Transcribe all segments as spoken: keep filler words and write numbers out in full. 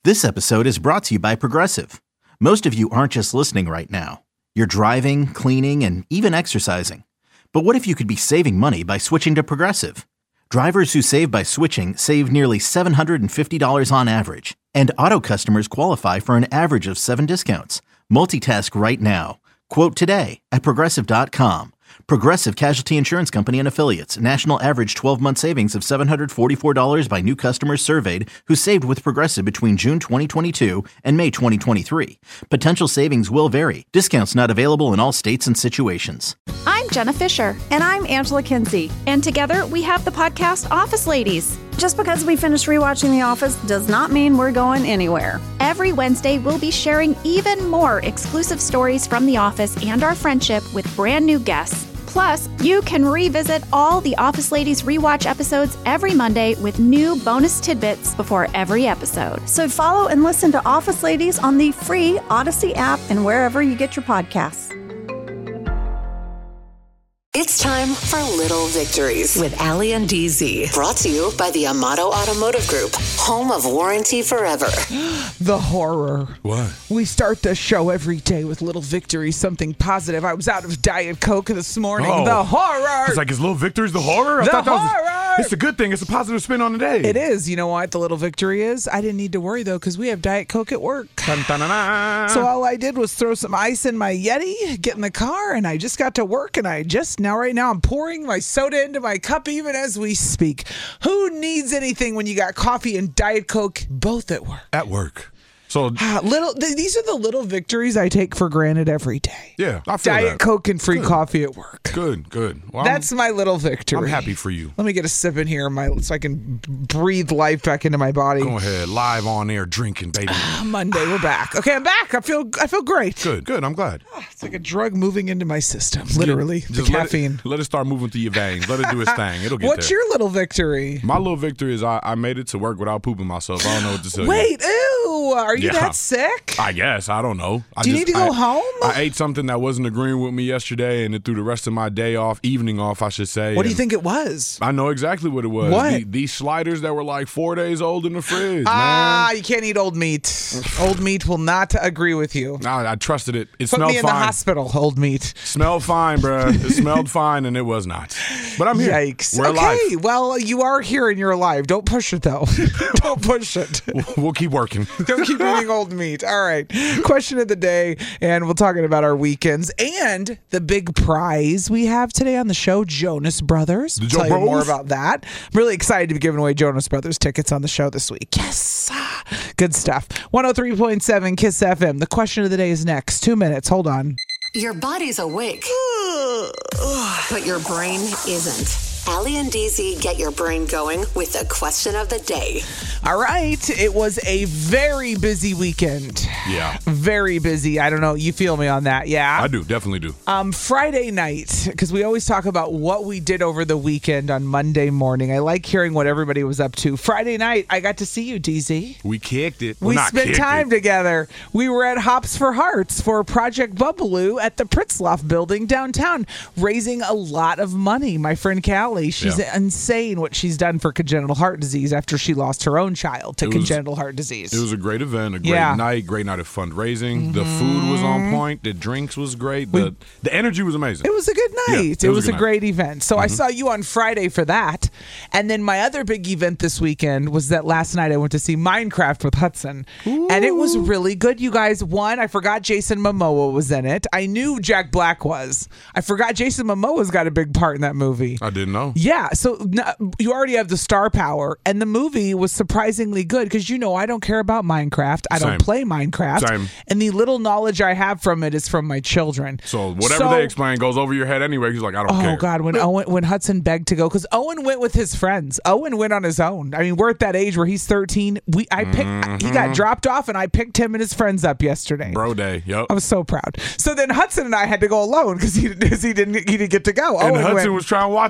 This episode is brought to you by Progressive. Most of you aren't just listening right now. You're driving, cleaning, and even exercising. But what if you could be saving money by switching to Progressive? Drivers who save by switching save nearly seven hundred fifty dollars on average. And auto customers qualify for an average of seven discounts. Multitask right now. Quote today at Progressive dot com. Progressive Casualty Insurance Company and Affiliates. National average twelve-month savings of seven hundred forty-four dollars by new customers surveyed who saved with Progressive between June twenty twenty-two and May twenty twenty-three. Potential savings will vary. Discounts not available in all states and situations. I'm Jenna Fisher. And I'm Angela Kinsey. And together we have the podcast Office Ladies. Just because we finished rewatching The Office does not mean we're going anywhere. Every Wednesday, we'll be sharing even more exclusive stories from The Office and our friendship with brand new guests. Plus, you can revisit all the Office Ladies rewatch episodes every Monday with new bonus tidbits before every episode. So follow and listen to Office Ladies on the free Odyssey app and wherever you get your podcasts. It's time for Little Victories with Allie and D Z. Brought to you by the Amato Automotive Group, home of warranty forever. The horror. What? We start the show every day with little victories, something positive. I was out of Diet Coke this morning. Oh. The horror. It's like, is Little Victories the horror? I The thought that was, horror. it's a good thing. It's a positive spin on the day. It is. You know what the little victory is? I didn't need to worry, though, because we have Diet Coke at work. Dun, dun, dun, dun. So all I did was throw some ice in my Yeti, get in the car, and I just got to work, and I just, now right now, I'm pouring my soda into my cup even as we speak. Who needs anything when you got coffee and Diet Coke both at work? At work. So Ah, little. Th- these are the little victories I take for granted every day. yeah, I feel Diet that. Coke and free Good. coffee at work. Good, good. Well, That's I'm, my little victory. I'm happy for you. Let me get a sip in here, my so I can breathe life back into my body. Go ahead, live on air, drinking, baby. Monday, we're back. Okay, I'm back. I feel. I feel great. Good, good. I'm glad. It's like a drug moving into my system. Literally, the Just let caffeine. It, let it start moving through your veins. Let it do its thing. It'll get What's there. your little victory? My little victory is I, I made it to work without pooping myself. I don't know what to tell you. Wait, ew! Are you Yeah. that sick? I guess. I don't know. I Do you just- need to go I- home? I ate something that wasn't agreeing with me yesterday, and it threw the rest of my day off, evening off, I should say. What do you and think it was? I know exactly what it was. What? The- these sliders that were like four days old in the fridge, Ah, man. you can't eat old meat. Old meat will not agree with you. I, I trusted it. It Put smelled me in fine. the hospital, old meat. Smelled fine, bruh. It smelled fine, and it was not. But I'm here. Yikes. We're okay, alive. well, you are here and you're alive. Don't push it, though. Don't push it. We'll keep working. Don't keep eating old meat. All right. Question of the day, and we're talking about our weekends and the big prize we have today on the show, Jonas Brothers. The We'll Jo tell you Bros? more about that. I'm really excited to be giving away Jonas Brothers tickets on the show this week. Yes. Ah, good stuff. one oh three point seven KISS F M. The question of the day is next. Two minutes. Hold on. Your body's awake, but your brain isn't. Allie and D Z get your brain going with the question of the day. All right. It was a very busy weekend. Yeah. Very busy. I don't know. You feel me on that? Yeah. I do. Definitely do. Um, Friday night, because we always talk about what we did over the weekend on Monday morning. I like hearing what everybody was up to. Friday night, I got to see you, D Z. We kicked it. Well, We not spent kicked time it. together. We were at Hops for Hearts for Project Bubbaloo at the Pritzloff building downtown, raising a lot of money. My friend Callie, she's Yeah. insane what she's done for congenital heart disease after she lost her own child to It was- congenital heart disease. It was a great event, a great Yeah. night, great night of fundraising. The food was on point. The drinks was great. The the energy was amazing. It was a good Yeah, night. it it was was a a good great event. So I saw you on Friday for that. And then my other big event this weekend was that last night I went to see Minecraft with Hudson. And it was really good, you guys. One, I forgot Jason Momoa was in it. I knew Jack Black was. I forgot Jason Momoa's got a big part in that movie. I didn't know. Yeah, so n- you already have the star power, and the movie was surprisingly good because you know I don't care about Minecraft. I Same. don't play Minecraft, Same. and the little knowledge I have from it is from my children. So whatever So- they explain goes over your head anyway. He's like, I don't Oh care. God, when Owen when Hudson begged to go, because Owen went with his friends. Owen went on his own. I mean, we're at that age where he's thirteen. We I picked. He got dropped off, and I picked him and his friends up yesterday. Bro day. Yep. I was so proud. So then Hudson and I had to go alone because he, 'cause he didn't he didn't get to go. And Owen Hudson went, was trying to watch it too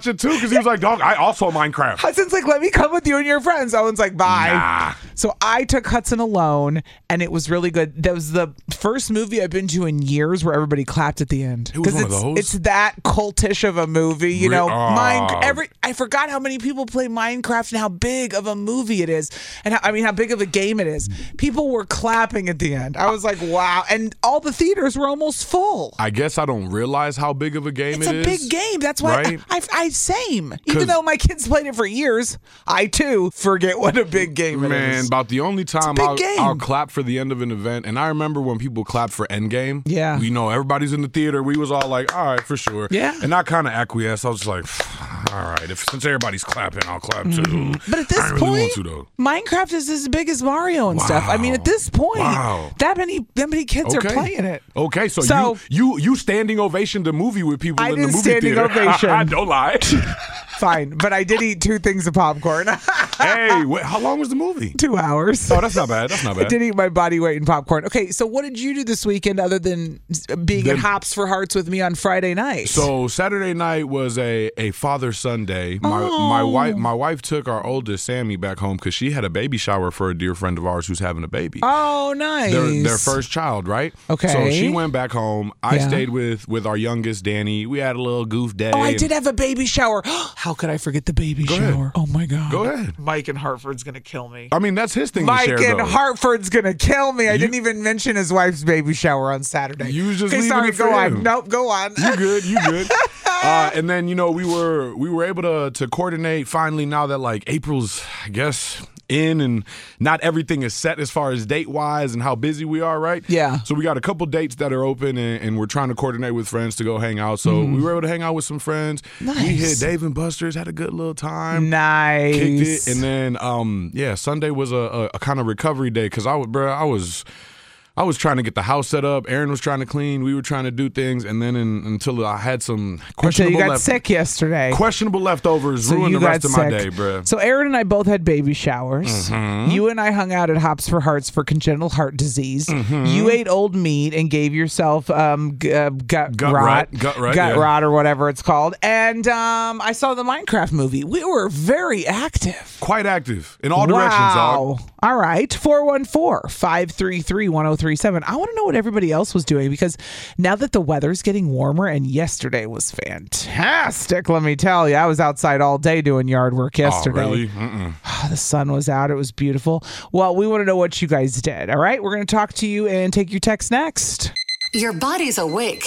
because he was like, dog, I also Minecraft. Hudson's like, let me come with you and your friends. Owen's like, bye. Nah. So I took Hudson alone, and it was really good. That was the first movie I've been to in years where everybody clapped at the end. It was one it's, of those? It's that cultish of a movie, you know. Re- Mine, oh. every I forgot how many people play Minecraft and how big of a movie it is, and how, I mean how big of a game it is. People were clapping at the end. I was like, wow, and all the theaters were almost full. I guess I don't realize how big of a game It's it a is. big game. That's why right? I, I, I same. 'Cause- Even though my kids played it for years, I too forget what a big game it Man, is. about the only time big I'll, game. I'll clap for the end of an event, and I remember when people clapped for Endgame. Yeah. You know, everybody's in the theater. We was all like, all right, for sure. Yeah. And I kind of acquiesced. I was like, all right, if since everybody's clapping, I'll clap too. Mm-hmm. But at this I didn't point, really want to, though. Minecraft is as big as Mario and stuff. I mean, at this point, Wow. that many that many kids Okay. are playing it. Okay, so, So- you you you standing ovation the movie with people I in the did movie standing theater. ovation. Don't lie. Fine, but I did eat two things of popcorn. Hey, wait, how long was the movie? Two hours. Oh, that's not bad. That's not I bad. did eat my body weight in popcorn. Okay, so what did you do this weekend other than being Then- at Hops for Hearts with me on Friday night? So Saturday night was a, a father son day. My my wife my wife took our oldest Sammy back home because she had a baby shower for a dear friend of ours who's having a baby. oh, nice. Their, their first child, right? Okay. So she went back home. I Yeah. stayed with with our youngest Danny. We had a little goof day. Oh, I and- did have a baby shower. How could I forget the baby Go ahead. shower? Oh my god. Go ahead. Mike in Hartford's gonna kill me. I mean, that's his thing Mike to share, in though. Hartford's gonna kill me. I You- didn't even mention his wife's baby shower on Saturday. You was just okay, leaving sorry, it for go him. on. Nope, go on. You good? You good? uh, and then you know we were we were able to to coordinate finally now that like April's I guess in and not everything is set as far as date wise and how busy we are, right? Yeah. So we got a couple dates that are open and, and we're trying to coordinate with friends to go hang out. So Mm-hmm. we were able to hang out with some friends. Nice. We hit Dave and Buster's, had a good little time. Nice. Kicked it, and then um yeah, Sunday was a, a, a kind of recovery day because I was, bro, I was. I was trying to get the house set up. Aaron was trying to clean. We were trying to do things, and then in, until I had some Until questionable you got left- sick yesterday. questionable leftovers, So ruined you the rest got of my sick. day, bruh. So Aaron and I both had baby showers. Mm-hmm. You and I hung out at Hops for Hearts for congenital heart disease. Mm-hmm. You ate old meat and gave yourself um, g- uh, gut, Gut rot, rot. Gut rot, yeah. rot or whatever it's called. And um, I saw the Minecraft movie. We were very active. Quite active in all directions, Wow. dog. All right. four one four, five three three, one oh three seven. I want to know what everybody else was doing because now that the weather's getting warmer and yesterday was fantastic, let me tell you. I was outside all day doing yard work yesterday. Oh, really? Mm-mm. The sun was out. It was beautiful. Well, we want to know what you guys did. All right. We're going to talk to you and take your text next. Your body's awake,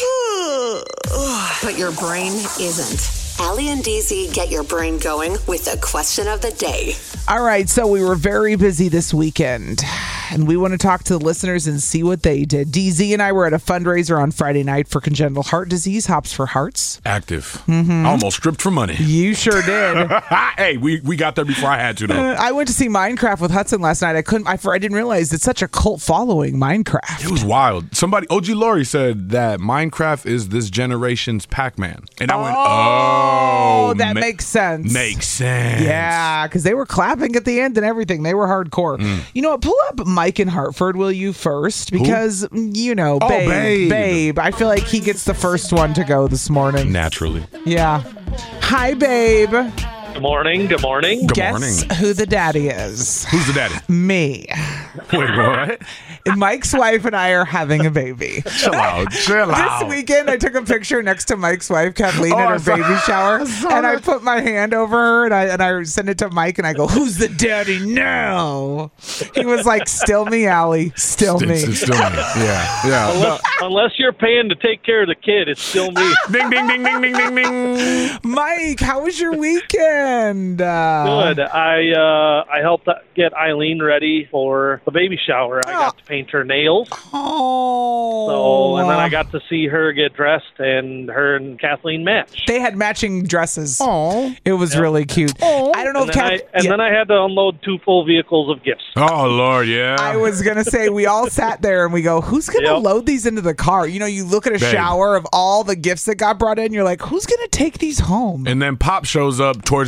but your brain isn't. Allie and D Z get your brain going with the question of the day. All right, so we were very busy this weekend, and we want to talk to the listeners and see what they did. D Z and I were at a fundraiser on Friday night for congenital heart disease, Hops for Hearts. Active. Mm-hmm. Almost stripped for money. You sure did. Hey, we, we got there before I had to, though. I went to see Minecraft with Hudson last night. I couldn't. I, I didn't realize it's such a cult following. Minecraft. It was wild. Somebody, O G Laurie said that Minecraft is this generation's Pac-Man. And I went, oh, that ma- makes sense. Makes sense. Yeah, because they were clapping at the end and everything. They were hardcore. Mm. You know what? Pull up Mike in Hartford, will you, first? Because, you know, Oh, babe, babe. babe. I feel like he gets the first one to go this morning. Naturally. Yeah. Hi, babe. Good morning. Good morning. Good Guess morning. who the daddy is? Who's the daddy? Me. Wait, what? And Mike's wife and I are having a baby. Chill out. Chill out. This weekend, I took a picture next to Mike's wife, Kathleen, Oh, at I her saw- baby shower, I saw and I that. put my hand over her, and I and I sent it to Mike, and I go, "Who's the daddy now?" He was like, "Still me, Allie. Still me." It's, it's still me. Yeah. Yeah. Unless, unless you're paying to take care of the kid, it's still me. Ding, ding, ding, ding, ding, ding, ding. Mike, how was your weekend? Uh, Good. I uh, I helped get Eileen ready for the baby shower. I got to paint her nails. Oh. So, and then I got to see her get dressed, and her and Kathleen matched. They had matching dresses. Oh. It was really cute. I don't know And, if then I, Kath. and yeah. then I had to unload two full vehicles of gifts. Oh, Lord, yeah. I was going to say, we all sat there and we go, who's going to Yep. load these into the car? You know, you look at a Babe. shower of all the gifts that got brought in. You're like, who's going to take these home? And then Pop shows up towards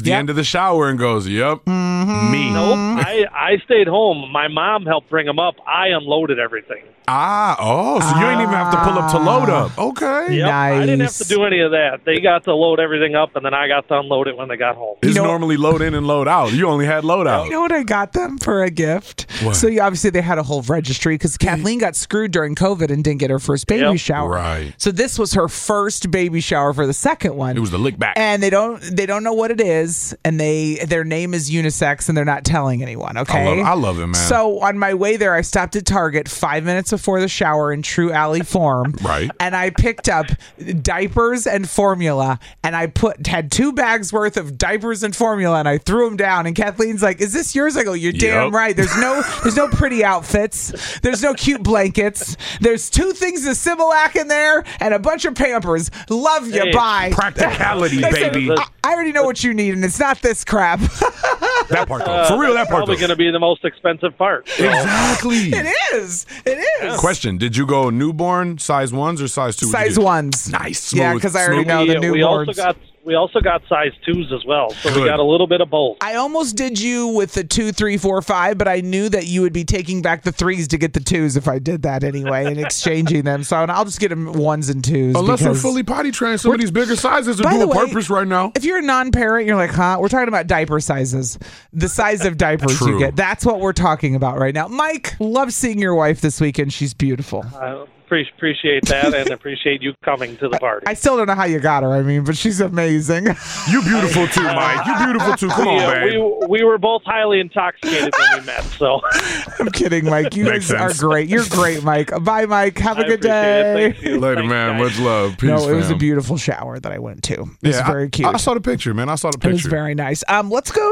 the Yep. end of the shower and goes, "Yep, Mm-hmm. me." Nope. I, I stayed home. My mom helped bring them up. I unloaded everything. Ah, oh, so you ain't even have to pull up to load up. Okay. Yep. I didn't have Nice. to do any of that. They got to load everything up, and then I got to unload it when they got home. It's You know- normally load in and load out. You only had load out. You know what I got them for a gift? What? So yeah, obviously they had a whole registry because Kathleen got screwed during COVID and didn't get her first baby Yep. shower. Right. So this was her first baby shower for the second one. It was the lick back. And they don't they don't know what it is, and they their name is unisex, and they're not telling anyone. Okay, I love, I love it, man. So on my way there, I stopped at Target five minutes before the shower in true Allie form. Right. And I picked up diapers and formula, and I put had two bags worth of diapers and formula, and I threw them down. And Kathleen's like, "Is this yours?" I go, "You're damn Yep. right. There's no there's no pretty outfits. There's no cute blankets. There's two things of Similac in there, and a bunch of Pampers. Love you. Hey, bye." Practicality, I said, baby. I, I already know what you need, and it's not this crap. That part, though. For real, that part, Probably though. going to be the most expensive part. So. Exactly. It is. It is. Question: Did you go newborn size ones or size two? Size ones. Nice. Yeah, Smooth, because I already smooth. know the we, we also newborns. got we also got size twos as well, so Good. we got a little bit of both. I almost did you with the two, three, four, five, but I knew that you would be taking back the threes to get the twos if I did that anyway and exchanging them. So I'll just get them ones and twos. Unless we're because- fully potty trained, some of these bigger sizes are By the dual way, purpose right now. If you're a non-parent, you're like, huh? We're talking about diaper sizes. The size of diapers you True. get. That's what we're talking about right now. Mike, love seeing your wife this weekend. She's beautiful. I pre- appreciate that and appreciate you coming to the party. I still don't know how you got her, I mean, but she's amazing. You beautiful too, Mike. You beautiful too. Come on, we, uh, babe. we, we were both highly intoxicated when we met, so I'm kidding, Mike. You Makes guys are sense. great. You're great, Mike. Bye, Mike. Have a I good appreciate day. it. Thank you. Later, Thanks, man. guys. Much love. Peace, No, it was a fam. beautiful shower that I went to. It was Yeah, I- very cute. I, saw the picture, man. I saw the It picture. was very nice. Um, let's go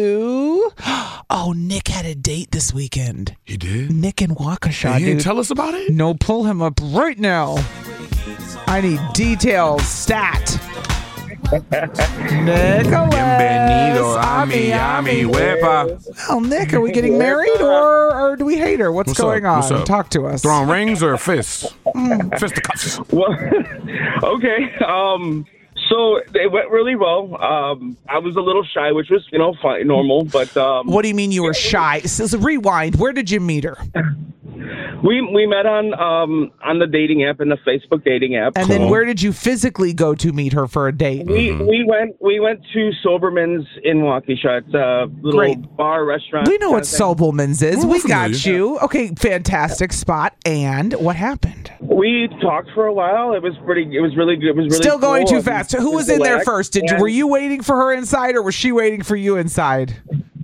to. Oh, Nick had a date this weekend. He did. Nick in Waukesha, He didn't dude. tell us about it. No, pull him up right now. I need details. Stat. Nicholas. Bienvenido a Miami, huepa. Well, Nick, are we getting married or, or do we hate her? What's, What's going up? on? What's up? Talk to us. Throwing rings or fists? Fisticuffs. Well, okay. Um, so it went really well. Um, I was a little shy, which was, you know, fine, normal. But um, What do you mean you were shy? So, so rewind. Where did you meet her? we we met on um, on the dating app, in the Facebook dating app. And then where did you physically go to meet her for a date? we we went we went to Soberman's in Waukesha. It's a little Great. bar restaurant. We know what kind of thing. Sobelman's is. We're We got familiar. you. Okay, fantastic spot. And what happened? We talked for a while. It was pretty. It was really good. It was really Still going cool. too fast. So who It was in there relaxed, first? Did you and were you waiting for her inside or was she waiting for you inside?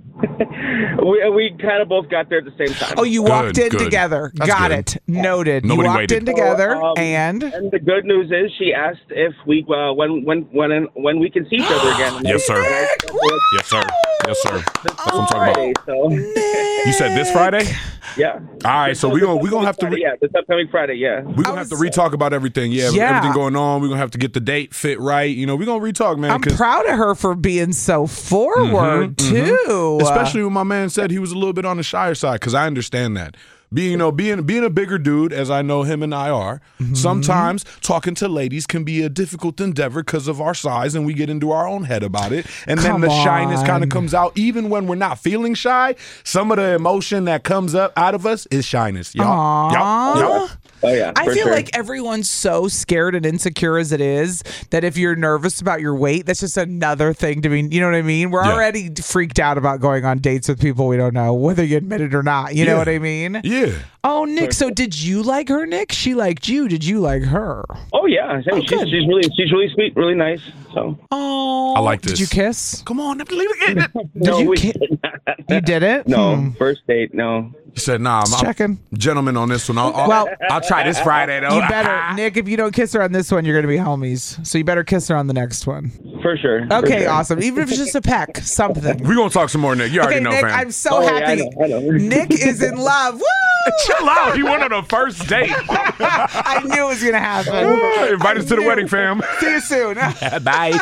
We we kind of both got there at the same time. Oh, you Good, walked in good. together. That's Got good. it. Noted. Nobody you walked waited. in together Um, and And the good news is, she asked if we uh, when when when when we can see each other again. And Yes, I- sir. and I said, well, Yes, sir. Yes, sir. That's what I'm talking Friday, about. so You said this Friday? yeah. All right, so we gonna we gonna have to. Friday, Re- yeah, this upcoming Friday, yeah. We're gonna I have to was- re-talk about everything. Yeah, Yeah. everything going on. We're gonna have to get the date fit right. You know, we're gonna re-talk, man. I'm 'cause- proud of her for being so forward too. Especially when my man said he was a little bit on the shyer side, because I understand that. Being, you know, being being a bigger dude, as I know him and I are, Mm-hmm. sometimes talking to ladies can be a difficult endeavor because of our size, and we get into our own head about it. And Come then the shyness kind on. of comes out, even when we're not feeling shy. Some of the emotion that comes up out of us is shyness. Yup. Aw. Yup. Yup. Oh yeah. I for feel sure. like everyone's so scared and insecure as it is that if you're nervous about your weight, that's just another thing to be, you know what I mean? We're Yeah. already freaked out about going on dates with people we don't know, whether you admit it or not. You know Yeah. what I mean? Yeah. Oh, Nick, so did you like her, Nick? She liked you. Did you like her? Oh yeah. I mean, she's, she's really she's really sweet, really nice. So Oh. I like Did this. you kiss? Come on, leave it in. Did no, you we ki- did not. You did it? No, Hmm. first date, no. He said, "Nah, I'm, Just I'm checking. gentleman on this one. I'll, I'll, Well, I'll try this Friday though." You better, Nick, if you don't kiss her on this one, you're going to be homies. So you better kiss her on the next one. For sure. for Okay, sure. awesome. Even if it's just a peck, something. We're gonna talk some more, Nick. You already Okay, know, Nick, fam. I'm so Oh, yeah, I happy. know, I know. Nick is in love. Woo! Chill out. He went on a first date. I knew it was going to happen. Invite us to the wedding, fam. See you soon. Bye.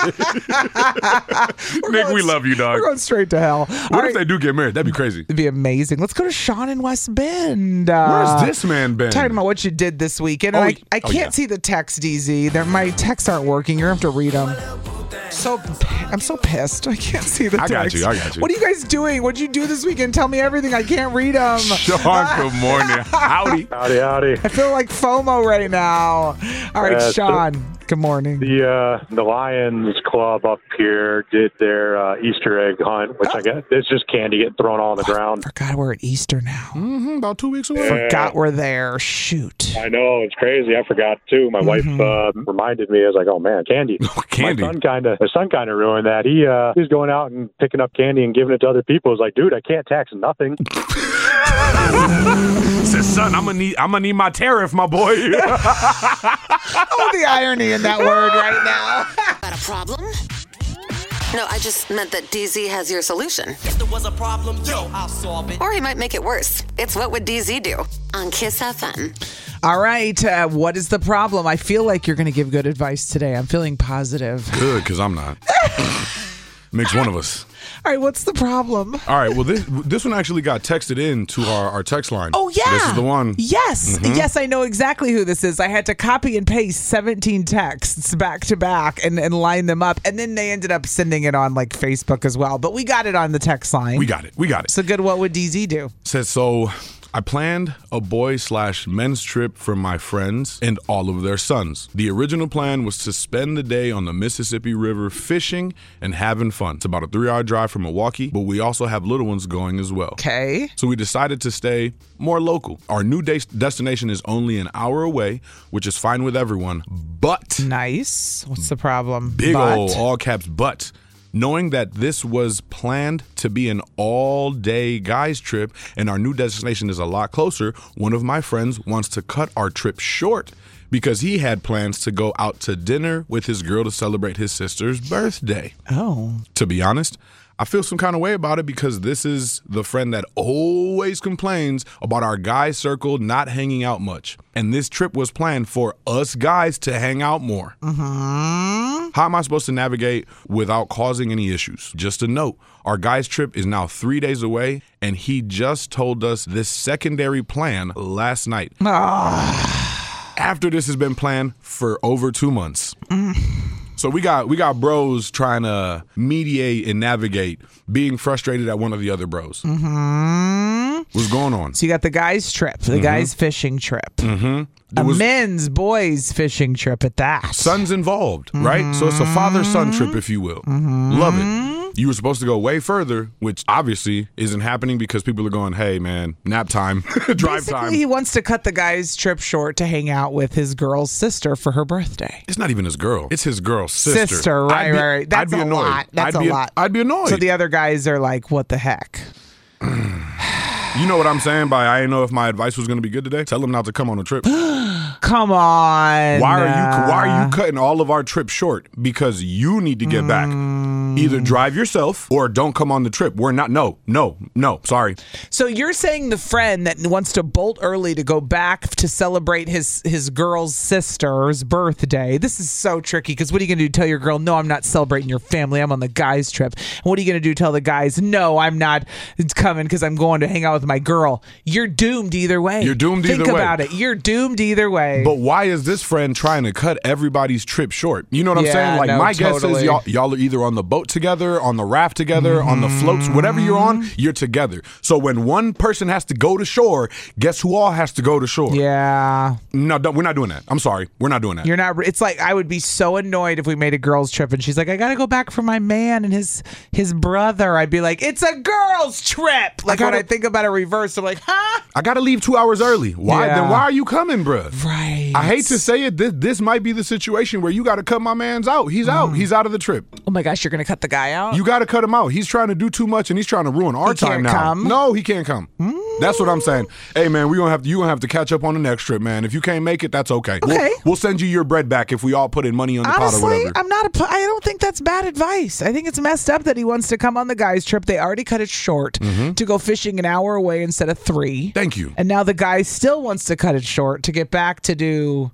Nick, we love you, dog. We're going straight to hell. All What right. if they do get married? That'd be crazy. It'd be amazing. Let's go to Sean in West Bend. Uh, Where's this man been? Talking about what you did this weekend. Oh, And I, I oh, can't yeah. see the text, D Z. They're, my texts aren't working. You're going to have to read them. So I'm so pissed. I can't see the I got text. you, I got you. What are you guys doing? What'd you do this weekend? Tell me everything. I can't read them. Sean, good morning. Howdy. Howdy, howdy. I feel like FOMO right now. All right, Uh, Sean. Good morning. The uh, the Lions Club up here did their uh, Easter egg hunt, which I guess it's just candy getting thrown all on the ground. Forgot we're at Easter now. Mm-hmm, about two weeks away. Forgot we're there. Shoot. I know, it's crazy. I forgot too. My wife uh, reminded me. I was like, "Oh man, candy!" Candy. My son kind of, my son kind of ruined that. He uh, he's going out and picking up candy and giving it to other people. He's like, "Dude, I can't tax nothing." Says, son, I'm gonna need, I'm gonna need my tariff, my boy. Oh, the irony in that word right now. Got a problem? No, I just meant that D Z has your solution. If there was a problem, yo, I'll solve it. Or he might make it worse. It's What Would D Z Do on Kiss F M. All right. Uh, what is the problem? I feel like you're going to give good advice today. I'm feeling positive. Good, because I'm not. Makes one of us. All right. What's the problem? All right. Well, this this one actually got texted in to our, our text line. Oh, yeah. So this is the one. Yes. Mhm. Yes, I know exactly who this is. I had to copy and paste seventeen texts back to back and, and line them up. And then they ended up sending it on like Facebook as well. But we got it on the text line. We got it. We got it. So good. What would D Z do? Says, so I planned a boy slash men's trip for my friends and all of their sons. The original plan was to spend the day on the Mississippi River fishing and having fun. It's about a three hour drive from Milwaukee, but we also have little ones going as well. Okay. So we decided to stay more local. Our new de- destination is only an hour away, which is fine with everyone, but Nice. What's the problem? big But- ol' all caps but. Knowing that this was planned to be an all-day guys trip and our new destination is a lot closer, one of my friends wants to cut our trip short because he had plans to go out to dinner with his girl to celebrate his sister's birthday. Oh. To be honest, I feel some kind of way about it because this is the friend that always complains about our guys circle not hanging out much. And this trip was planned for us guys to hang out more. Mm-hmm. How am I supposed to navigate without causing any issues? Just a note, our guys trip is now three days away, and he just told us this secondary plan last night. After this has been planned for over two months. Mm. So we got we got bros trying to mediate and navigate, being frustrated at one of the other bros. Mm-hmm. What's going on? So you got the guys' trip, the Mhm. guys' fishing trip. Mm-hmm. A men's, boys' fishing trip at that. Sons involved, right? So it's a father-son trip, if you will. Love it. You were supposed to go way further, which obviously isn't happening because people are going, hey, man, nap time, drive Basically, time. he wants to cut the guy's trip short to hang out with his girl's sister for her birthday. It's not even his girl. It's his girl's sister. Sister, right, I'd be, right, right. That's I'd be a annoyed. lot. That's I'd a be, lot. I'd be annoyed. So the other guys are like, what the heck? You know what I'm saying by I didn't know if my advice was going to be good today? Tell him not to come on a trip. Come on. Why are you why are you cutting all of our trips short? Because you need to get Mm. back. Either drive yourself or don't come on the trip. We're not no, no, no, sorry. So you're saying the friend that wants to bolt early to go back to celebrate his his girl's sister's birthday. This is so tricky because what are you going to do? Tell your girl, no, I'm not celebrating your family. I'm on the guys' trip. And what are you going to do? Tell the guys, no, I'm not coming because I'm going to hang out with my girl. You're doomed either way. You're doomed Think either way. about it. You're doomed either way. But why is this friend trying to cut everybody's trip short? You know what I'm Yeah, saying? Like no, my guess totally. is y'all, y'all are either on the boat together, on the raft together, on the floats, whatever you're on, you're together. So when one person has to go to shore, guess who all has to go to shore? Yeah. No, don't, we're not doing that. I'm sorry. We're not doing that. You're not. It's like I would be so annoyed if we made a girls' trip and she's like, "I got to go back for my man and his his brother." I'd be like, "It's a girls' trip." Like gotta- when I think about it reversed, I'm like, "Huh?" I got to leave two hours early. Why? Yeah. Then why are you coming, bruh? Right. I hate to say it. This, this might be the situation where you got to cut my man's out. He's out. He's out of the trip. Oh my gosh, you're gonna cut the guy out? You got to cut him out. He's trying to do too much and he's trying to ruin our He time can't now. come? No, he can't come. That's what I'm saying. Hey man, we gonna have to, you gonna have to catch up on the next trip, man. If you can't make it, that's okay. Okay. We'll, we'll send you your bread back if we all put in money on the pot or Honestly, whatever. I'm not. A, I don't think that's bad advice. I think it's messed up that he wants to come on the guys' trip. They already cut it short to go fishing an hour away instead of three. Thank you. And now the guy still wants to cut it short to get back to do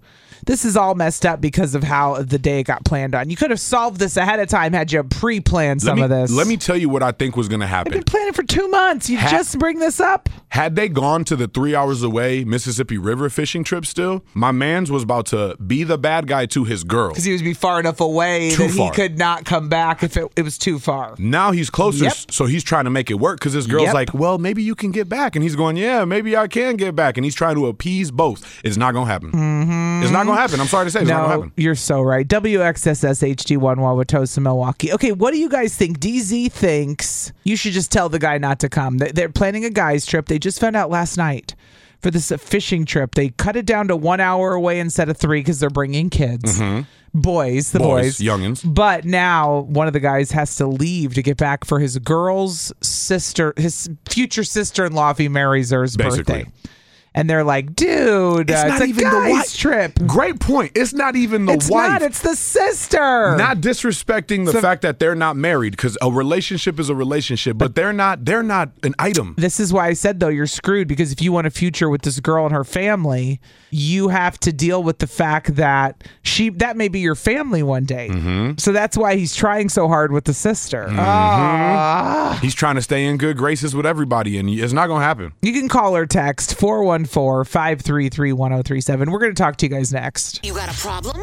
this is all messed up because of how the day got planned on. You could have solved this ahead of time had you pre-planned some let me, of this. Let me tell you what I think was going to I've happen. been planning for two months. You Ha- just bring this up? Had they gone to the three hours away Mississippi River fishing trip still, my man's was about to be the bad guy to his girl. Because he was be far enough away Too that far. he could not come back if it, it was too far. Now he's closer, Yep. so he's trying to make it work because his girl's Yep. like, well, maybe you can get back. And he's going, yeah, maybe I can get back. And he's trying to appease both. It's not going to happen. Mm-hmm. It's not going to happen. I'm sorry to say, it's not going to No, happen. you're so right. W X S S H D one Wauwatosa, Milwaukee. Okay, what do you guys think? D Z thinks you should just tell the guy not to come. They- They're planning a guy's trip. They just found out last night for this uh, fishing trip. They cut it down to one hour away instead of three because they're bringing kids. Boys, the boys. Boys, youngins. But now one of the guys has to leave to get back for his girl's sister, his future sister-in-law if he marries her's Basically. birthday. And they're like, dude, It's uh, not it's a even the guy's wife. trip. Great point. It's not even the It's wife. not. It's the sister. Not disrespecting the So- fact that they're not married, because a relationship is a relationship, but they're not. They're not an item. This is why I said, though, you're screwed, because if you want a future with this girl and her family, you have to deal with the fact that she that may be your family one day. Mm-hmm. So that's why he's trying so hard with the sister. Ah. He's trying to stay in good graces with everybody, and it's not going to happen. You can call or text four one four, five three three, one zero three seven. We're going to talk to you guys next. You got a problem?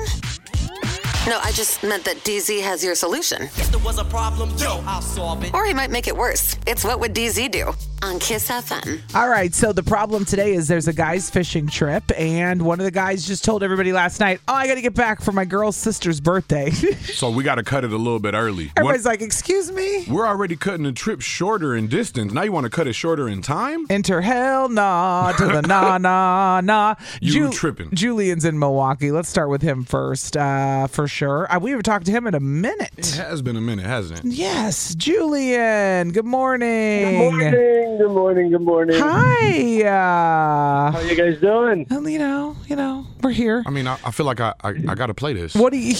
No, I just meant that D Z has your solution. If there was a problem, yo, I'll solve it. Or he might make it worse. It's What Would D Z Do? On Kiss F M. All right, so the problem today is there's a guy's fishing trip, and one of the guys just told everybody last night, oh, I got to get back for my girl's sister's birthday. So we got to cut it a little bit early. Everybody's What- like, excuse me? We're already cutting the trip shorter in distance. Now you want to cut it shorter in time? Enter hell nah to the nah nah nah. You tripping. Julian's in Milwaukee. Let's start with him first, uh, for sure. Uh, we haven't talked to him in a minute. It has been a minute, hasn't it? Yes, Julian. Good morning. Good morning. Good morning. Good morning. Hi. Uh, How you guys doing? well, you know, you know, we're here. I mean, I, I feel like I, I, I got to play this. What do you?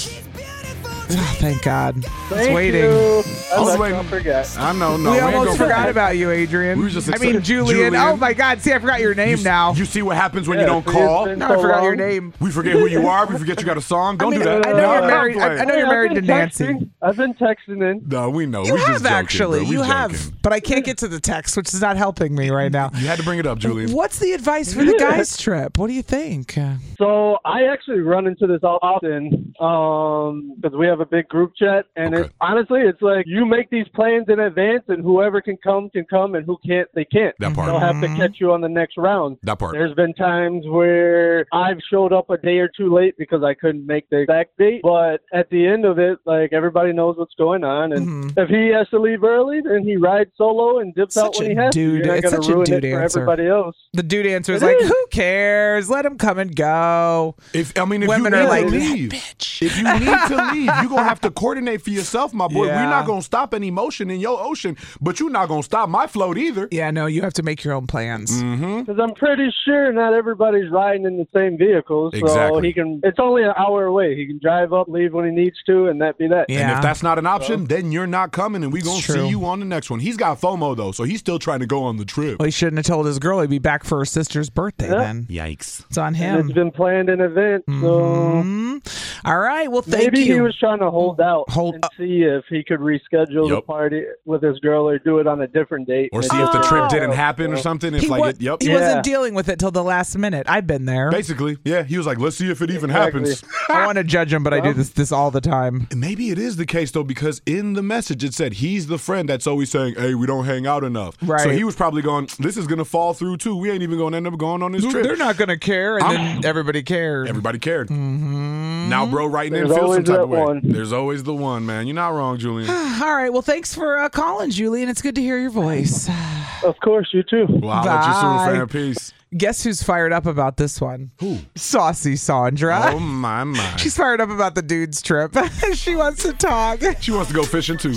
Oh, thank God. I was Thank waiting. you. I was Let's waiting. not forget. I know, no. we ain't almost gonna forgot forget. about you, Adrian. We were just I mean, excited. Julian. Julian. Oh my God! See, I forgot your name You, now. You see what happens when Yeah, you don't it's call? been no, so I forgot your long. name. We forget who you are. We forget you got a song. Don't I mean, do that. I know No, you're don't married. I, play. I know you're I've married to been Nancy. texting. I've been texting in. No, we know. You we just have joking, actually. bro. We You joking. have, but I can't get to the text, which is not helping me right now. You had to bring it up, Julian. What's the advice for the guys' trip? What do you think? Uh, So I actually run into this often um, because we have a big group chat, and Okay. it's, honestly, it's like you make these plans in advance, and whoever can come can come, and who can't, they can't. That part. They'll have to catch you on the next round. That part. There's been times where I've showed up a day or two late because I couldn't make the exact date, but at the end of it, like everybody knows what's going on, and Mhm. if he has to leave early, then he rides solo and dips out Such when he a has dude- to. You're not it's going such to a ruin dude it for answer. everybody else. the dude answer is It like, is. "Who cares? Let him come and go." If I mean, if Women you are need like, to "That leave, bitch." if you need to leave, you're gonna have to coordinate for yourself, my boy. Yeah. We're not gonna stop any motion in your ocean, but you're not gonna stop my float either. Yeah, no, you have to make your own plans. Mm-hmm. Because I'm pretty sure not everybody's riding in the same vehicle, so Exactly. he can. It's only an hour away. He can drive up, leave when he needs to, and that be that. Yeah. And if that's not an option, then you're not coming, and we gonna It's see true. you on the next one. He's got FOMO though, so he's still trying to go on the trip. Well, he shouldn't have told his girl he'd be back for her sister's birthday. Yeah. Then Yikes! it's on And him. it's been planned in advance, so Mhm. All right. Well, thank maybe you. he was trying to hold out Hold and up. see if he could reschedule the Yup. party with his girl or do it on a different date. Or see Maybe if the it's trip not. didn't happen or So- something. If he like, wa- it, yep. he Yeah. wasn't dealing with it till the last minute. I've been there. Basically, yeah. He was like, "Let's see if it even Exactly. happens." I want to judge him, but I do this this all the time. Maybe it is the case though, because in the message it said he's the friend that's always saying, "Hey, we don't hang out enough." Right. So he was probably going, "This is gonna fall through too. We ain't even gonna end up going on this trip." They're not gonna care, and I'm- then everybody cared. Everybody cared. Mm-hmm. Now, bro, writing in There's feels some always type that of way. one. There's always the one, man. You're not wrong, Julian. All right. Well, thanks for uh, calling, Julian. It's good to hear your voice. Of course, you too. Well, I'll let you Bye. soon, fam. Peace. Guess who's fired up about this one? Who? Saucy Sandra. Oh my my. She's fired up about the dude's trip. She wants to talk. She wants to go fishing too.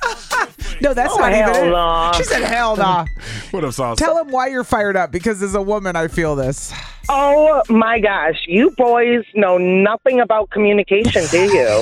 No, that's Oh, not even hell it. nah. She said, hell nah. What up, Sauce? Tell him why you're fired up, because as a woman, I feel this. Oh my gosh, you boys know nothing about communication, do you?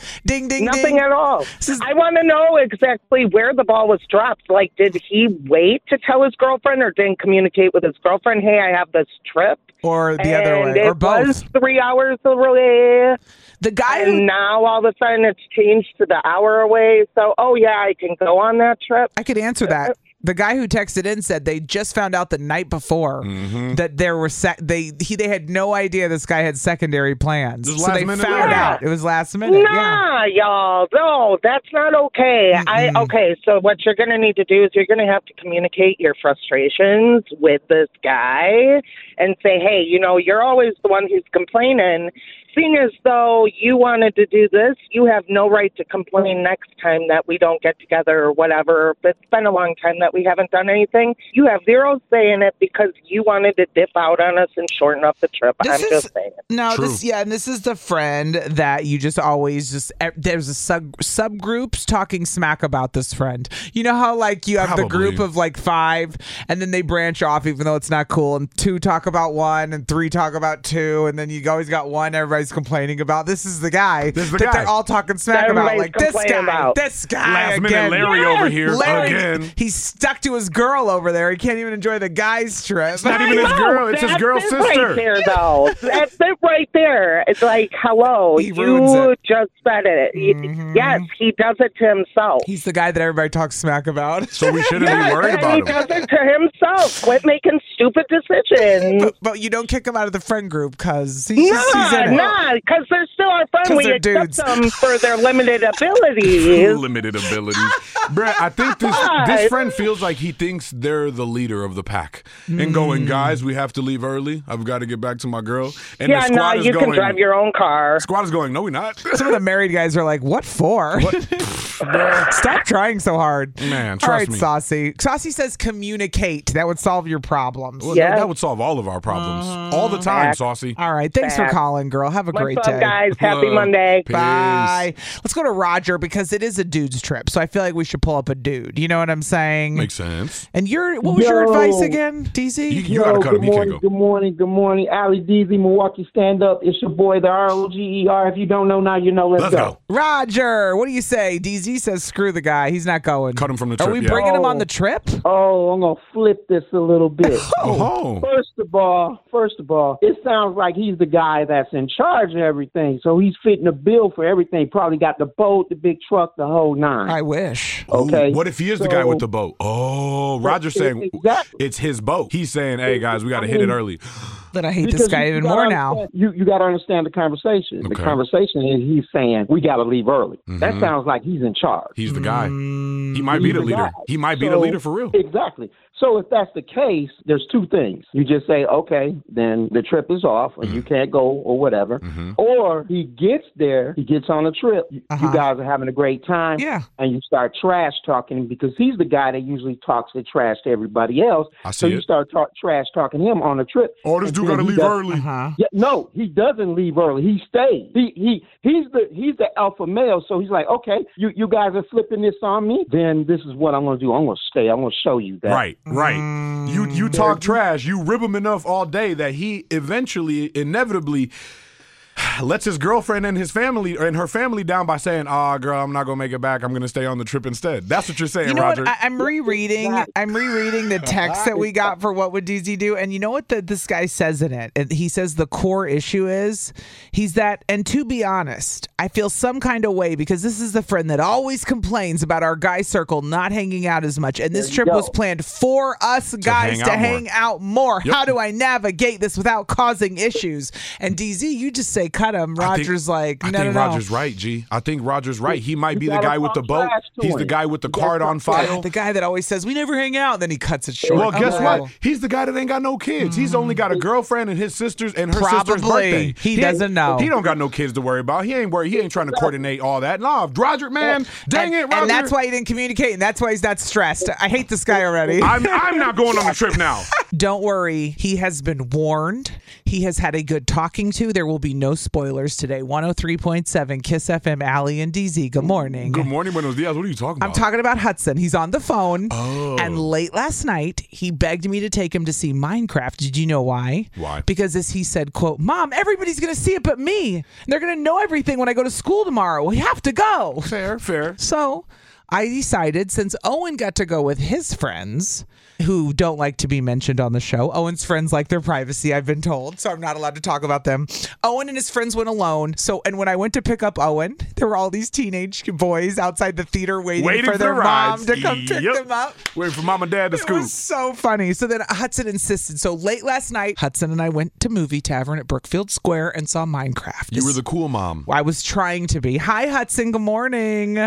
Ding, ding, Nothing ding. at all. Is- I want to know exactly where the ball was dropped. Like, did he wait to tell his girlfriend or didn't communicate with his girlfriend, hey, I have this trip? Or the and other way, it or both. was three hours away. The guy and who... now all of a sudden it's changed to the hour away. So, oh, yeah, I can go on that trip. I could answer that. The guy who texted in said they just found out the night before mm-hmm. that there were sec- they he they had no idea this guy had secondary plans. Just so last they minute found later. out. It was last minute. Nah, yeah. y'all. No, that's not okay. Mm-mm. I okay, so what you're gonna need to do is you're gonna have to communicate your frustrations with this guy and say, hey, you know, you're always the one who's complaining. Seeing as though you wanted to do this, you have no right to complain next time that we don't get together or whatever. But it's been a long time that we haven't done anything. You have zero say in it because you wanted to dip out on us and shorten up the trip. This I'm is- just saying. No, True. this yeah, and this is the friend that you just always just eh, there's a sub subgroups talking smack about this friend. You know how like you have the Probably. group of like five, and then they branch off even though it's not cool, and two talk about one, and three talk about two, and then you always got one everybody's complaining about. This is the guy This is the that guy. they're all talking smack about. Everybody's Like this guy, complaining about. this guy Last minute again. Larry over here Larry, again. He's stuck to his girl over there. He can't even enjoy the guy's trip. It's not even his I know, girl. It's his that's girl's it sister. Right there, though. That's it right there. It's like, hello, He ruins you it. just said it. Mhm. Yes, he does it to himself. He's the guy that everybody talks smack about. So we shouldn't Yes, be worried and about he him. does it to himself. Quit making stupid decisions. But, but you don't kick him out of the friend group because he's, just- he's Nah, in it. nah, because they're still our friend. 'Cause We they're accept dudes. them for their limited abilities. Limited abilities. Brett, I think this this friend feels like he thinks they're the leader of the pack. And going, guys, we have to leave early. I've got to get back to my girl. And yeah, the no, squad is you going, can drive your own car. Squad is going, no, we not. Some of the married guys are like, what for? Stop trying so hard. Man, All trust right, me. Saucy. Saucy says communicate. That would solve your problems. Well, Yes. that, that would solve all of our problems. all the time, Fact. Saucy. All right. Thanks for Fact. calling, girl. Have a What's great up, day. guys? Happy Uh, Monday. Peace. Bye. Let's go to Roger because it is a dude's trip. So I feel like we should pull up a dude. You know what I'm saying? Makes sense. And your what was your Yo. advice again, D Z? You, you gotta cut good him. You can't morning, go. good morning, good morning. Ali D Z, Milwaukee Stand Up. It's your boy, the R O G E R. If you don't know now, you know. Let's, Let's go. go. Roger, what do you say? D Z says screw the guy. He's not going. Cut him from the Are trip, we yeah. bringing him on Oh. the trip? Oh, I'm gonna flip this a little bit. Oh. First of all, first of all, it sounds like he's the guy that's in charge of everything. So he's fitting a bill for everything. Probably got the boat, the big truck, the whole nine. I wish. Okay. Ooh, what if he is the guy So- with the boat? Oh, Roger's saying Exactly. it's his boat. He's saying, hey, guys, we got to hit it early. Then I hate this Because guy you- even you more gotta now. understand- You you got to understand the conversation. The Okay. conversation is he's saying we got to leave early. That Mhm. sounds like he's in charge. He's the guy. Mm, He might be He's the the leader. guy. He might be the So- leader for real. Exactly. So if that's the case, there's two things. You just say, okay, then the trip is off, and Mm-hmm. you can't go, or whatever. Or he gets there, he gets on a trip. You Uh-huh. you guys are having a great time, Yeah. and you start trash talking him because he's the guy that usually talks the trash to everybody else. I so see you it. start talk, trash talking him on the trip. Oh, this And dude then got to he leave does- early. Uh-huh. Yeah, no, he doesn't leave early. He stays. He he he's the he's the alpha male. So he's like, okay, you you guys are flipping this on me. Then this is what I'm gonna do. I'm gonna stay. I'm gonna show you that. Right, right. You you talk trash. You rib him enough all day that he eventually, inevitably, lets his girlfriend and his family and her family down by saying, "Ah, girl, I'm not gonna make it back. I'm gonna stay on the trip instead." That's what you're saying, You know Roger. what? I, I'm rereading. I'm rereading the text that we got for what would D Z do, and you know what the, this guy says in it? And he says the core issue is he's that. And to be honest, I feel some kind of way because this is the friend that always complains about our guy circle not hanging out as much, and this There you trip was go. planned for us guys hang to out hang more. out more. Yep. How do I navigate this without causing issues? And D Z, you just say cut him. I think- Roger's like, I no, think no, no. Roger's right, G. I think Roger's right. He might You be the gotta guy with the talk boat. trash to He's the him. guy with the You gotta card on talk trash. file. The guy that always says we never hang out, then he cuts it short. Well, guess Oh. what? He's the guy that ain't got no kids. He's only got a girlfriend and his sisters and her sister's Probably. birthday. He ain't- doesn't know. He don't got no kids to worry about. He ain't worried. He ain't trying to coordinate all that. No, Roger, man, dang and, it, Roger. and that's why he didn't communicate, and that's why he's not stressed. I hate this guy already. I'm I'm not going on the trip now. Don't worry. He has been warned. He has had a good talking to. There will be no spoilers today. one oh three point seven Kiss F M, Allie and D Z. Good morning. Good morning, buenos dias. What are you talking about? I'm talking about Hudson. He's on the phone. Oh. And late last night, he begged me to take him to see Minecraft. Did you know why? Why? Because as he said, quote, Mom, everybody's going to see it but me. And they're going to know everything when I go to school tomorrow. We have to go. Fair, fair. So I decided, since Owen got to go with his friends, who don't like to be mentioned on the show. Owen's friends like their privacy, I've been told, so I'm not allowed to talk about them. Owen and his friends went alone. So, and when I went to pick up Owen, there were all these teenage boys outside the theater waiting, waiting for, for their rides. mom to come pick Yep. them up. Waiting for mom and dad to It scoop. was so funny. So then Hudson insisted. So late last night, Hudson and I went to Movie Tavern at Brookfield Square and saw Minecraft. You were the cool mom. I was trying to be. Hi, Hudson. Good morning.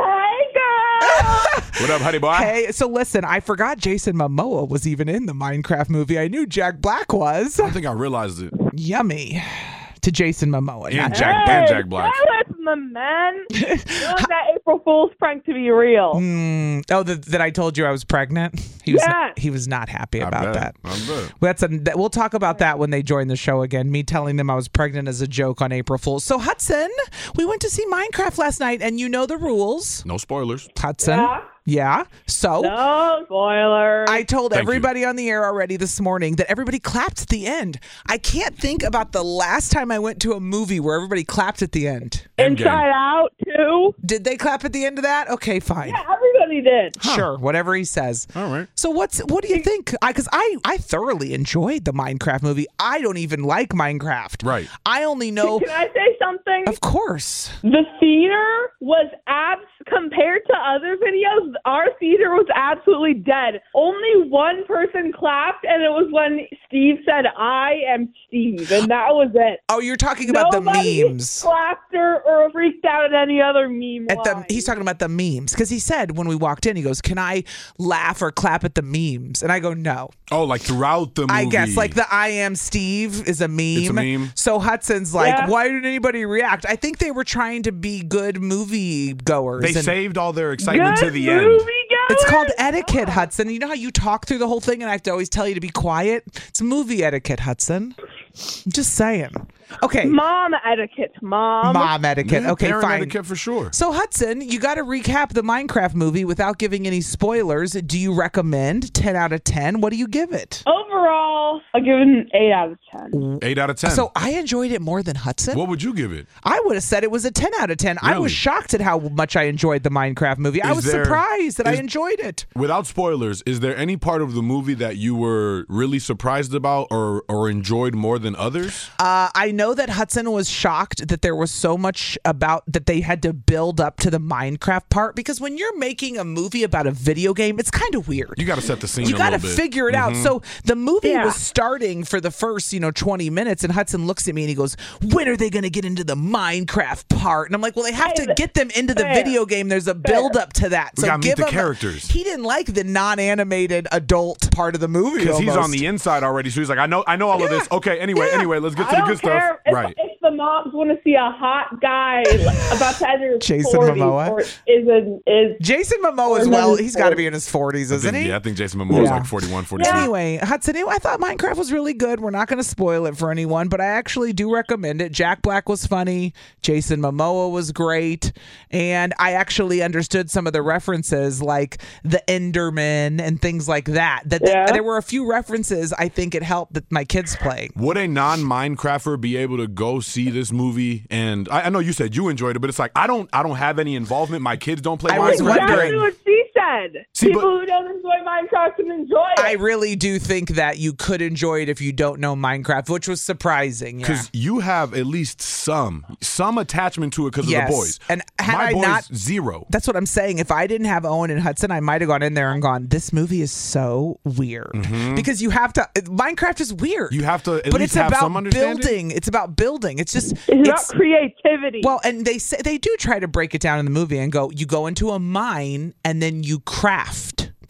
What up, honey boy? Hey, so listen, I forgot Jason Momoa was even in the Minecraft movie. I knew Jack Black was. I think I realized it. Yummy. To Jason Momoa. And not Jack, and Jack Black. Stay away from the men. You want that April Fool's prank to be real. Mm, oh, the, that I told you I was pregnant? He was Yes. not, he was not happy I about bet. that. I bet. Well, That's a, that, we'll talk about that when they join the show again. Me telling them I was pregnant as a joke on April Fool's. So, Hudson, we went to see Minecraft last night, and you know the rules. No spoilers. Hudson. Yeah. Yeah. So No spoilers. I told Thank everybody on the air already this morning that everybody clapped at the end. I can't think about the last time I went to a movie where everybody clapped at the end. Inside Out too. Did they clap at the end of that? Okay, fine. Yeah, everybody did. Sure, whatever he says. All right. So what's what do you think? I because I I thoroughly enjoyed the Minecraft movie. I don't even like Minecraft. Right. I only know. Can I say something? Of course. The theater was abs compared to other videos. Our theater was absolutely dead. Only one person clapped, and it was when Steve said, "I am Steve," and that was it. Oh, you're talking about Nobody the memes. clapped or, or freaked out at any other meme. At the, line. he's talking about the memes because he said when we walked in, he goes, "Can I laugh or clap at the memes?" And I go, "No." Oh, like throughout the movie. I guess like the "I am Steve" is a meme. It's a meme. So Hudson's like, Yeah. "Why didn't anybody react?" I think they were trying to be good movie goers. They and saved all their excitement Good to the movie end. goers? It's called etiquette, Hudson. You know how you talk through the whole thing and I have to always tell you to be quiet? It's movie etiquette, Hudson. I'm just saying. Okay. Mom etiquette, mom. Mom etiquette. Yeah, Okay, parent fine. etiquette for sure. So, Hudson, you got to recap the Minecraft movie without giving any spoilers. Do you recommend ten out of ten? What do you give it? Overall, I give it an eight out of ten. Eight out of ten. So, I enjoyed it more than Hudson. what would you give it? I would have said it was a ten out of ten. I Really? was shocked at how much I enjoyed the Minecraft movie. I Is was there- surprised that I is- enjoyed it. Without spoilers, is there any part of the movie that you were really surprised about or, or enjoyed more than others? Uh, I know that Hudson was shocked that there was so much about that they had to build up to the Minecraft part because when you're making a movie about a video game, it's kind of weird. You got to set the scene You a got to little bit. figure it out. Mhm. So the movie Yeah. was starting for the first, you know, twenty minutes, and Hudson looks at me and he goes, "When are they going to get into the Minecraft part?" And I'm like, "Well, they have Hey, to get them into the fair. video game. There's a build up to that. We so gotta meet give the him- characters. He didn't like the non-animated adult part of the movie Because he's almost. on the inside already, so he's like, I know, I know all of this. Okay, anyway, Yeah. anyway, let's get to I the don't good care stuff. if, Right. if the moms want to see a hot guy about to enter his Jason forties Momoa? or is a, is Jason Momoa as Or well. maybe He's got to be forty. in his forties, I isn't think, he? yeah, I think Jason Momoa is Yeah. like forty-one, forty-two. Anyway, Hudson, I thought Minecraft was really good. We're not going to spoil it for anyone, but I actually do recommend it. Jack Black was funny. Jason Momoa was great. And I actually understood some of the references like the Enderman and things like that. That Yeah. There were a few references I think it helped that my kids playing. Would a non-Minecrafter be able to go see this movie? And I, I know you said you enjoyed it, but it's like I don't, I don't have any involvement. My kids don't play I was Minecraft. wondering- exactly what she said. See, People but- who don't enjoy Minecraft can enjoy it. I really do think that you could enjoy it if you don't know Minecraft, which was surprising. Yeah. Because you have at least some, some attachment to it because Yes. of the boys. And had My I boys, not- zero. That's what I'm saying. If I didn't have Owen and Hudson, I might have gone in there and gone, this movie is so weird. Because you have to, Minecraft is weird. You have to at but least it's have about some understanding. building. It's about building. It's just, it's, about creativity. well, and they say they do try to break it down in the movie and go, you go into a mine and then you craft.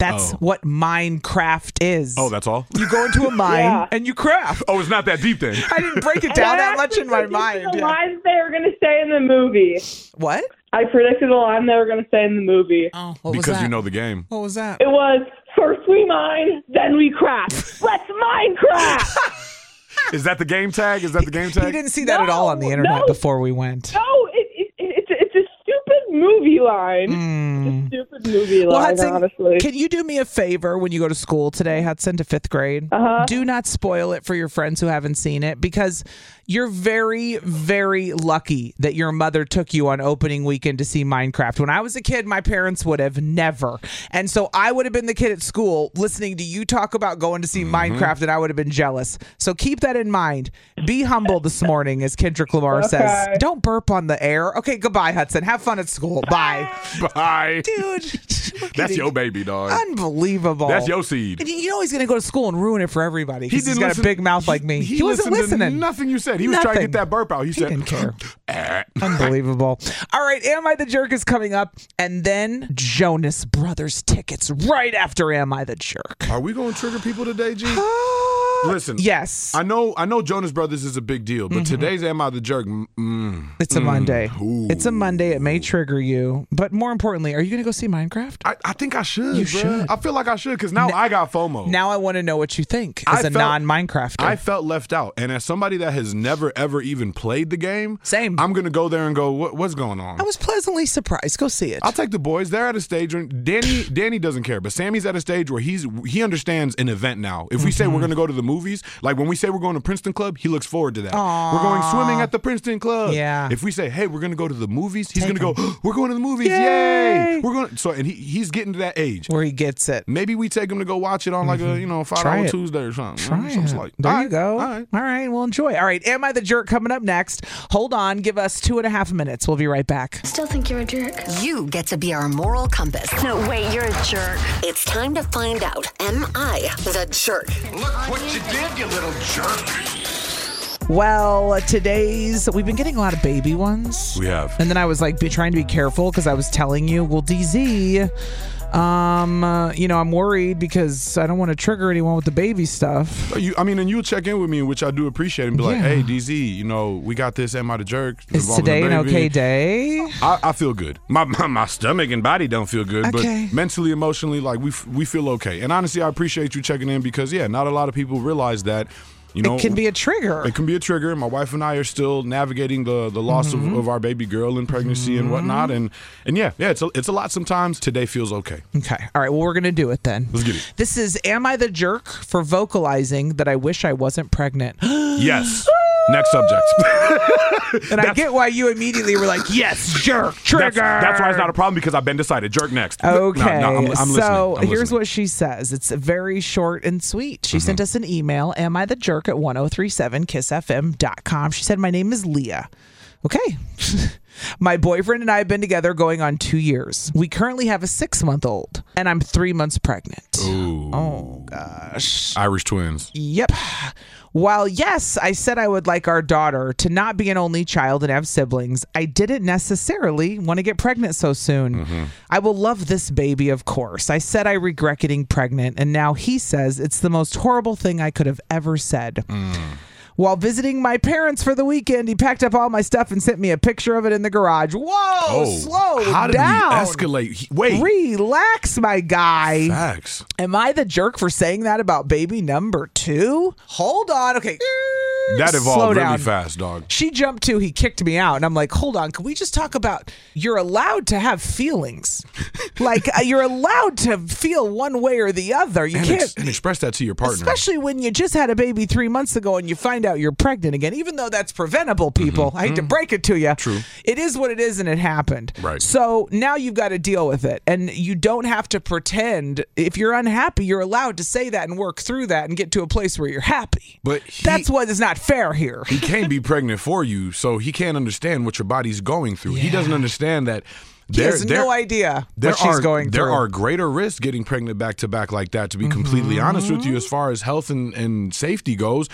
That's Oh. what Minecraft is. Oh, that's all? You go into a mine Yeah. and you craft. Oh, it's not that deep then. I didn't break it And down I that much actually in my predicted mind. The Yeah. lines they were going to say in the movie. What? I predicted the line they were going to say in the movie. Oh, what was Because that? you know the game. What was that? It was, first we mine, then we craft. Let's Minecraft! Is that the game tag? Is that the game tag? He didn't see that at all on the No, internet no. before we went. No, it, it, it, it's, it's a stupid movie line. Mm. It's a stupid movie Well, line, Hudson, honestly. can you do me a favor when you go to school today, Hudson, to fifth grade? Uh-huh. Do not spoil it for your friends who haven't seen it, because you're very, very lucky that your mother took you on opening weekend to see Minecraft. When I was a kid, my parents would have never. And so I would have been the kid at school listening to you talk about going to see Mm-hmm. Minecraft, and I would have been jealous. So keep that in mind. Be humble this morning, as Kendrick Lamar says. Okay. Don't burp on the air. Okay, goodbye, Hudson. Have fun at school. Bye. Bye. Dude. That's your baby, dog. Unbelievable. That's your seed. And you know he's going to go to school and ruin it for everybody because He he's didn't got listen- a big mouth like me. He, wasn't listened to listening. nothing you said. He was trying to Nothing. get that burp out. He, He said, didn't care. "Eh." Unbelievable. All right, Am I the Jerk is coming up, and then Jonas Brothers tickets right after Am I the Jerk. Are we going to trigger people today, G? Listen. Yes. I know I know Jonas Brothers is a big deal, but today's Am I the Jerk? Mm, It's a mm, Monday. ooh. It's a Monday. It may trigger you, but more importantly, are you going to go see Minecraft? I, I think I should. You bruh. should. I feel like I should because now I got FOMO. Now I want to know what you think I as a felt- non-Minecrafter. I felt left out. And as somebody that has never, ever even played the game, Same. I'm going to go there and go, what, what's going on? I was pleasantly surprised. Go see it. I'll take the boys. They're at a stage where Danny Danny doesn't care, but Sammy's at a stage where he's he understands an event now. If we say Mm-hmm. we're going to go to the movies, like when we say we're going to Princeton Club, he looks forward to that. We're going swimming at the Princeton Club. Yeah. If we say, hey, we're going to go to the movies, he's Take going to go, we're going to the movies. Yay. Yay! We're going. So and he, he's getting to that age Where he gets it. Maybe we take him to go watch it on like a you know five Try dollar it. Tuesday or something. Try Something it. like There all you right, go. All right. All right, we'll enjoy. All right, Am I the Jerk coming up next? Hold on, give us two and a half minutes. We'll be right back. Still think you're a jerk? You get to be our moral compass. No, wait, you're a jerk. It's time to find out, am I the jerk? Look what you did, you little jerk. Well, today's, we've been getting a lot of baby ones. We have. And then I was like be, trying to be careful because I was telling you, well, D Z, um, uh, you know, I'm worried because I don't want to trigger anyone with the baby stuff. You, I mean, and you'll check in with me, which I do appreciate, and be like, Yeah. hey, D Z, you know, we got this. Am I the jerk? Is involving today the an baby. okay day? I, I feel good. My, my my stomach and body don't feel good, Okay. but mentally, emotionally, like we f- we feel okay. And honestly, I appreciate you checking in because yeah, not a lot of people realize that. You know, It can be a trigger. It can be a trigger. My wife and I are still navigating the the loss Mm-hmm. of, of our baby girl and pregnancy and whatnot. And and yeah, yeah, it's a, it's a lot sometimes. Today feels okay. Okay. All right. Well, we're going to do it then. Let's get it. This is Am I the Jerk for vocalizing that I wish I wasn't pregnant? Yes. Next subject. And I get why you immediately were like, yes, jerk, trigger. That's, that's why it's not a problem because I've been decided. Jerk next. Okay. No, no, I'm, I'm listening. so I'm here's listening. what she says. It's very short and sweet. She Mm-hmm. sent us an email, am I the jerk at ten thirty-seven kiss f m dot com. She said, my name is Leah. Okay. My boyfriend and I have been together going on two years. We currently have a six month old, and I'm three months pregnant. Ooh. Oh, gosh. Irish twins. Yep. While yes, I said I would like our daughter to not be an only child and have siblings, I didn't necessarily want to get pregnant so soon. Mm-hmm. I will love this baby, of course. I said I regret getting pregnant, and now he says it's the most horrible thing I could have ever said. Mm. While visiting my parents for the weekend, he packed up all my stuff and sent me a picture of it in the garage. Whoa, Oh, slow how did down. we escalate? He- Wait. Relax, my guy. Facts. Am I the jerk for saying that about baby number two? Hold on. Okay. That evolved Slow really down. fast, dog. She jumped to, he kicked me out. And I'm like, hold on. Can we just talk about you're allowed to have feelings? Like, uh, you're allowed to feel one way or the other. You And, can't. ex- and express that to your partner. Especially when you just had a baby three months ago and you find out you're pregnant again, even though that's preventable, people. I hate to break it to you. True. It is what it is and it happened. Right. So now you've got to deal with it. And you don't have to pretend. If you're unhappy, you're allowed to say that and work through that and get to a place where you're happy. But he, That's what is not fair here. he can't be pregnant for you, so he can't understand what your body's going through. He doesn't understand that. He there- has there- no idea There what she's are, going there through. are greater risks getting pregnant back to back like that, to be completely honest with you, as far as health and, and safety goes.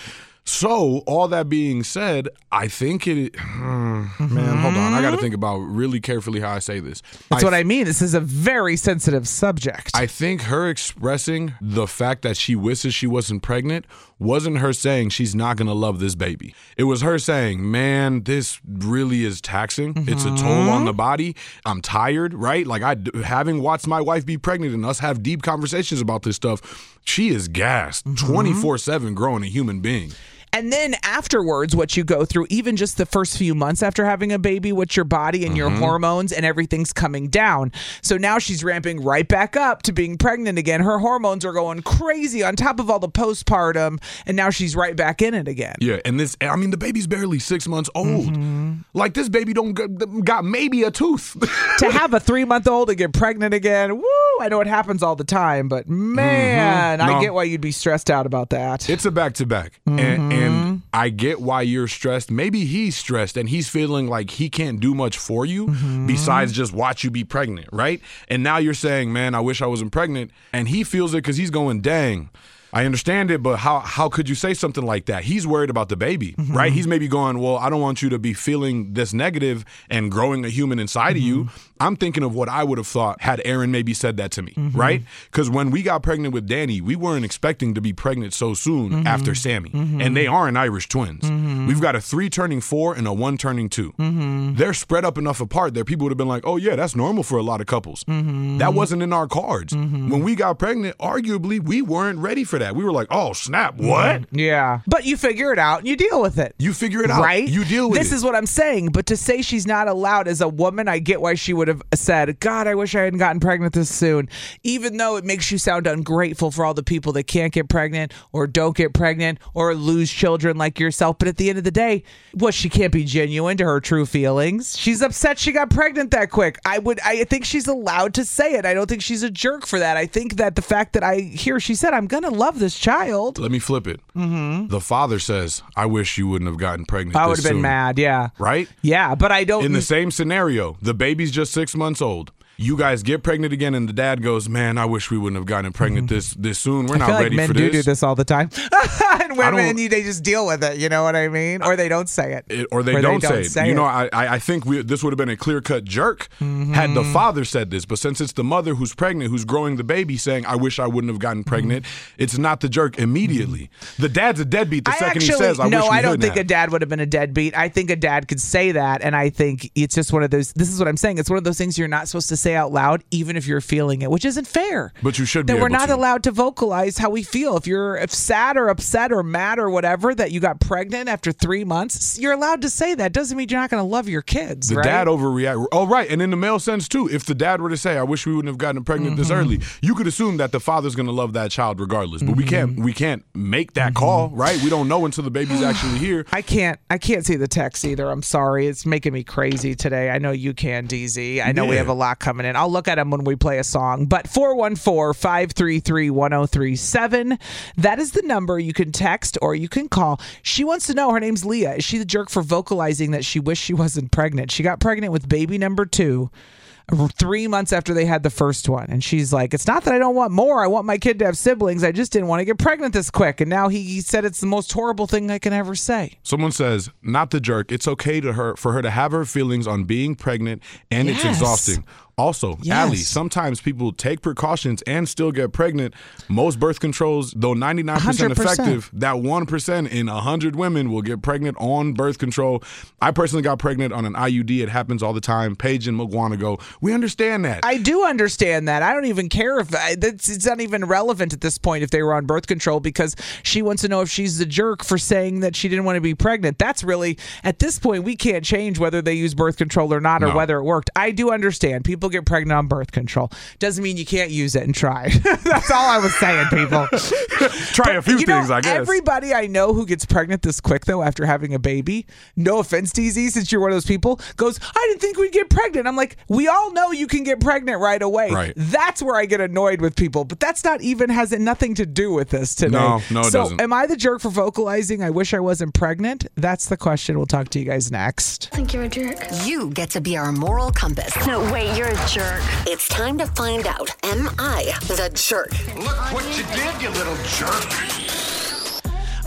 So, all that being said, I think it. Mm, man, hold on. I got to think about really carefully how I say this. That's I, what I mean. This is a very sensitive subject. I think her expressing the fact that she wishes she wasn't pregnant wasn't her saying she's not going to love this baby. It was her saying, man, this really is taxing. Mm-hmm. It's a toll on the body. I'm tired, right? Like, I, having watched my wife be pregnant and us have deep conversations about this stuff, she is gassed twenty-four seven growing a human being. And then afterwards, what you go through, even just the first few months after having a baby, with your body and your mm-hmm. hormones and everything's coming down. So now she's ramping right back up to being pregnant again. Her hormones are going crazy on top of all the postpartum, and now she's right back in it again. Yeah, and this, I mean, the baby's barely six months old. Mm-hmm. Like, this baby don't got, got maybe a tooth. To have a three-month-old and get pregnant again, woo! I know it happens all the time, but man, mm-hmm. no. I get why you'd be stressed out about that. It's a back-to-back. Mm-hmm. And, and I get why you're stressed. Maybe he's stressed and he's feeling like he can't do much for you mm-hmm. besides just watch you be pregnant, right? And now you're saying, man, I wish I wasn't pregnant. And he feels it because he's going, dang, I understand it, but how how could you say something like that? He's worried about the baby, mm-hmm. right? He's maybe going, well, I don't want you to be feeling this negative and growing a human inside mm-hmm. of you. I'm thinking of what I would have thought had Aaron maybe said that to me, mm-hmm. right? Because when we got pregnant with Danny, we weren't expecting to be pregnant so soon mm-hmm. after Sammy. Mm-hmm. And they aren't Irish twins. Mm-hmm. We've got a three turning four and a one turning two. Mm-hmm. They're spread up enough apart that people would have been like, oh, yeah, that's normal for a lot of couples. Mm-hmm. That wasn't in our cards. Mm-hmm. When we got pregnant, arguably, we weren't ready for that. We were like, oh, snap, what? Yeah. But you figure it out and you deal with it. You figure it out. Right? You deal with this it. This is what I'm saying. But to say she's not allowed as a woman, I get why she would have said, God, I wish I hadn't gotten pregnant this soon. Even though it makes you sound ungrateful for all the people that can't get pregnant or don't get pregnant or lose children like yourself. But at the end of the day, well, she can't be genuine to her true feelings. She's upset she got pregnant that quick. I would, I think she's allowed to say it. I don't think she's a jerk for that. I think that the fact that I hear she said, I'm going to love this child. Let me flip it. Mm-hmm. The father says, I wish you wouldn't have gotten pregnant I this would have been soon. mad, yeah. Right? Yeah, but I don't... In the same scenario, the baby's just six months old. You guys get pregnant again, and the dad goes, man, I wish we wouldn't have gotten pregnant mm-hmm. this this soon. We're I not feel ready like men for do this. do this all the time. And women, they just deal with it, you know what I mean? Or they don't say it. it or they, or don't, they don't say, say it. You know, I I think we, this would have been a clear-cut jerk mm-hmm. had the father said this. But since it's the mother who's pregnant, who's growing the baby, saying, I wish I wouldn't have gotten pregnant, mm-hmm. it's not the jerk immediately. Mm-hmm. The dad's a deadbeat the I second actually, he says, I no, wish we I don't think have. a dad would have been a deadbeat. I think a dad could say that, and I think it's just one of those, this is what I'm saying, it's one of those things you're not supposed to say out loud, even if you're feeling it, which isn't fair. But you should be that able we're not to. allowed to vocalize how we feel. If you're if sad or upset or mad or whatever that you got pregnant after three months, you're allowed to say that. Doesn't mean you're not going to love your kids. The right? dad overreact. Oh, right. And in the male sense, too, if the dad were to say, I wish we wouldn't have gotten pregnant mm-hmm. this early, you could assume that the father's going to love that child regardless. But mm-hmm. we can't we can't make that mm-hmm. call, right? We don't know until the baby's actually here. I can't I can't see the text either. I'm sorry. It's making me crazy today. I know you can, D Z. I know yeah. we have a lot coming in. I'll look at them when we play a song. But four one four, five three three, one oh three seven. That is the number. You can text or you can call. She wants to know, her name's Leah. Is she the jerk for vocalizing that she wished she wasn't pregnant? She got pregnant with baby number two three months after they had the first one. And she's like, it's not that I don't want more. I want my kid to have siblings. I just didn't want to get pregnant this quick. And now he, he said it's the most horrible thing I can ever say. Someone says, not the jerk. It's okay to her for her to have her feelings on being pregnant, and yes. it's exhausting. Also, yes. Allie, sometimes people take precautions and still get pregnant. Most birth controls, though ninety-nine percent effective, that one percent in one hundred women will get pregnant on birth control. I personally got pregnant on an I U D. It happens all the time. Paige and Mugwanago, we understand that. I do understand that. I don't even care if I, it's, it's not even relevant at this point if they were on birth control, because she wants to know if she's the jerk for saying that she didn't want to be pregnant. That's really, at this point, we can't change whether they use birth control or not, or no. whether it worked. I do understand. People get pregnant on birth control. Doesn't mean you can't use it and try. That's all I was saying, people. Try a few you things, know, I guess. Everybody I know who gets pregnant this quick, though, after having a baby, no offense, D Z, since you're one of those people, goes, I didn't think we'd get pregnant. I'm like, we all know you can get pregnant right away. Right. That's where I get annoyed with people. But that's not even, has it nothing to do with this today. No, no, it so doesn't. Am I the jerk for vocalizing I wish I wasn't pregnant? That's the question. We'll talk to you guys next. I think you're a jerk. You get to be our moral compass. No, wait, you're a jerk. It's time to find out, am I the jerk? Look what you did, you little jerk.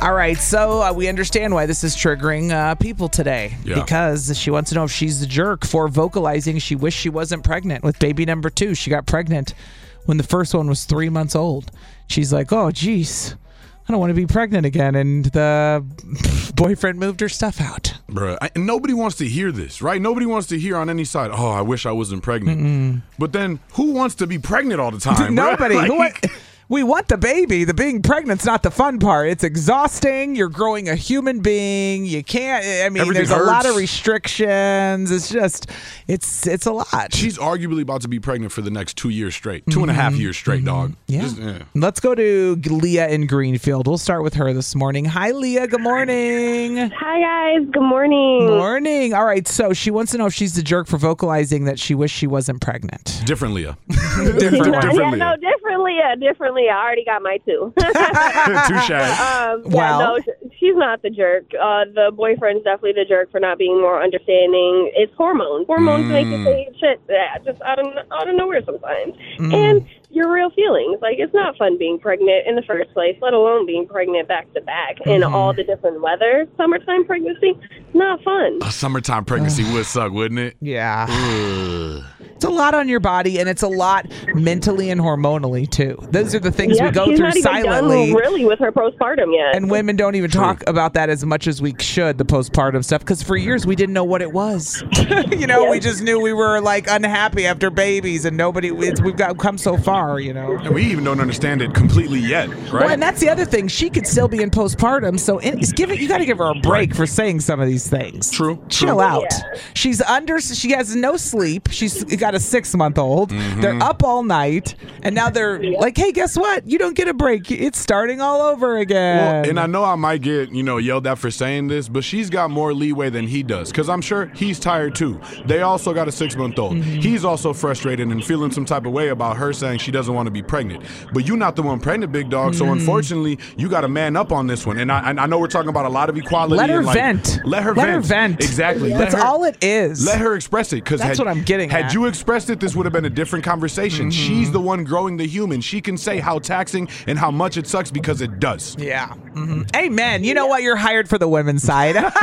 All right, so uh, we understand why this is triggering uh, people today. Yeah. Because she wants to know if she's the jerk for vocalizing she wished she wasn't pregnant with baby number two. She got pregnant when the first one was three months old. She's like, oh, geez, I don't want to be pregnant again. And the boyfriend moved her stuff out. Bruh, I, and nobody wants to hear this, right? Nobody wants to hear on any side, oh, I wish I wasn't pregnant. Mm-mm. But then who wants to be pregnant all the time? Nobody. Bruh? Who Like, wa- we want the baby. The being pregnant's not the fun part. It's exhausting. You're growing a human being. You can't. I mean, Everything there's a lot of hurts. restrictions. It's just, it's it's a lot. She's arguably about to be pregnant for the next two years straight. Two and a half years straight, dog. Yeah. Just, eh. Let's go to Leah in Greenfield. We'll start with her this morning. Hi, Leah. Good morning. Hi, guys. Good morning. Morning. All right. So she wants to know if she's the jerk for vocalizing that she wished she wasn't pregnant. Different Leah. Different. yeah, Different no, Leah. differently. Yeah, differently. I already got my two. Touche. Um, yeah, Well- no, sh- she's not the jerk. Uh, the boyfriend's definitely the jerk for not being more understanding. It's hormones. Hormones make you say shit yeah, just out of out of nowhere sometimes, Mm. and your real feelings. Like, it's not fun being pregnant in the first place, let alone being pregnant back to back in Mhm. all the different weather. Summertime pregnancy, not fun. A summertime pregnancy would suck, wouldn't it? Yeah. Ugh. It's a lot on your body, and it's a lot mentally and hormonally, too. Those are the things yeah, we go she's through not even silently. done really with her postpartum yet. And women don't even talk about that as much as we should, the postpartum stuff, because for years we didn't know what it was. you know, we just knew we were like unhappy after babies, and nobody. It's, we've got come so far, you know. And we even don't understand it completely yet, right? Well, and that's the other thing. She could still be in postpartum, so in, it's give it, you got to give her a break for saying some of these things. True. Chill true. out. Yeah. She's under. She has no sleep. She's got a six month old. Mm-hmm. They're up all night, and now they're like, "Hey, guess what? You don't get a break. It's starting all over again." Well, and I know I might get, you know, yelled at for saying this, but she's got more leeway than he does. Because I'm sure he's tired too. They also got a six-month-old. Mm-hmm. He's also frustrated and feeling some type of way about her saying she doesn't want to be pregnant. But you're not the one pregnant, big dog. So Mm. unfortunately, you got to man up on this one. And I, and I know we're talking about a lot of equality. Let her and like, vent. Let her Let vent. her vent. Exactly. That's Let her, all it is. Let her express it. Because That's what I'm getting Had at. you expressed it, this would have been a different conversation. Mhm. She's the one growing the human. She can say how taxing and how much it sucks because it does. Yeah. Mm-hmm. Amen. You know what? You're hired for the women's side. we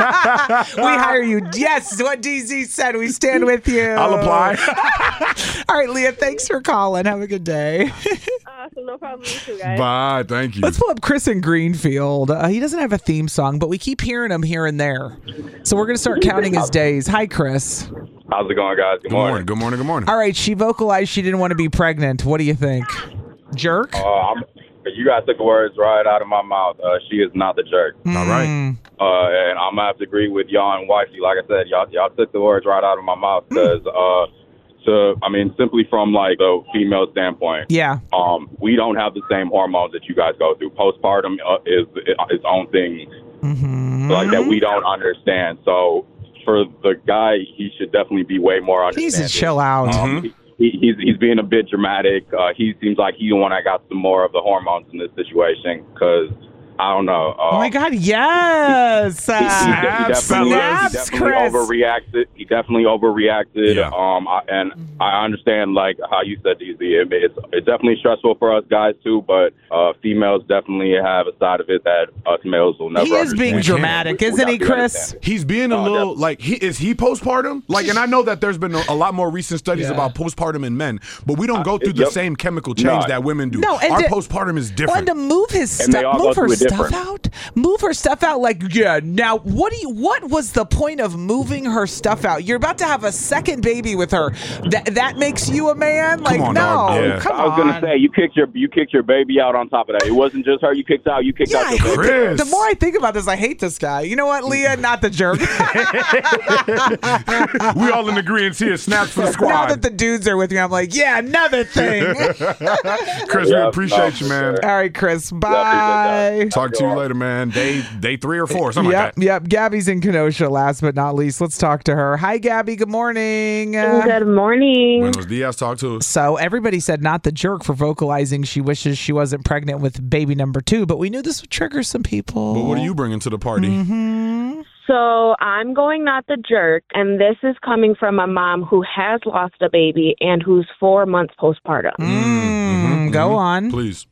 hire you. Yes, what D Z said. We stand with you. I'll apply. All right, Leah, thanks for calling. Have a good day. Awesome. No problem. You too, guys. Bye. Thank you. Let's pull up Chris in Greenfield. Uh, he doesn't have a theme song, but we keep hearing him here and there. So we're going to start counting his days. Hi, Chris. How's it going, guys? Good, Good morning. Good morning. Good morning. All right, she vocalized she didn't want to be pregnant. What do you think? Jerk? Uh, I'm, you guys took the words right out of my mouth. Uh, she is not the jerk. All right. Uh, and I'm gonna have to agree with y'all and wifey. Like I said, y'all y'all took the words right out of my mouth because, uh, to I mean, simply from like the female standpoint, Yeah. um, we don't have the same hormones that you guys go through. Postpartum uh, is its own thing, Mm-hmm. like that we don't understand. So for the guy, he should definitely be way more He needs understanding. to chill out. Um, he, he's he's being a bit dramatic. Uh, he seems like he's the one that got some more of the hormones in this situation because I don't know. Uh, Oh my God! Yes. he, he, he definitely, Snaps, he definitely Chris. overreacted. He definitely overreacted. Yeah. Um, I, and I understand like how you said, D Z. It, it's it's definitely stressful for us guys too, but uh, females definitely have a side of it that us males will never. He is being understand. dramatic, We- we isn't gotta he, be Chris? understanding. He's being a Uh, little like he is he postpartum like, and I know that there's been a, a lot more recent studies Yeah. about postpartum in men, but we don't go through the yep. same chemical change No. that women do. No, and our to- postpartum is Well, and different. to move his And they stuff, all go move her through it stuff different. out, move her stuff out. Like, yeah. Now, what do you? What was the point of moving her stuff out? You're about to have a second baby with her. That that makes you a man? Like, on, no, dog. Yeah. come I was on. gonna say you kicked your you kicked your baby out on top of that. It wasn't just her you kicked out. You kicked Yeah, out I your hate baby. the, Chris. the more I think about this, I hate this guy. You know what, Leah? Not the jerk. we all in agreement here. Snaps for the Now squad. that the dudes are with me, I'm like, yeah, another thing. Chris, Yeah, we appreciate no, you, man. for All right, Chris. Yeah, Bye. Talk to you later, man. Day day three or four, something Yep, like that. yep. Gabby's in Kenosha. Last but not least, let's talk to her. Hi, Gabby. Good morning. Good morning. Buenos dias. Talk to us. So everybody said not the jerk for vocalizing she wishes she wasn't pregnant with baby number two, but we knew this would trigger some people. But what are you bringing to the party? Mm-hmm. So I'm going not the jerk, and this is coming from a mom who has lost a baby and who's four months postpartum. Mm, go on. Please.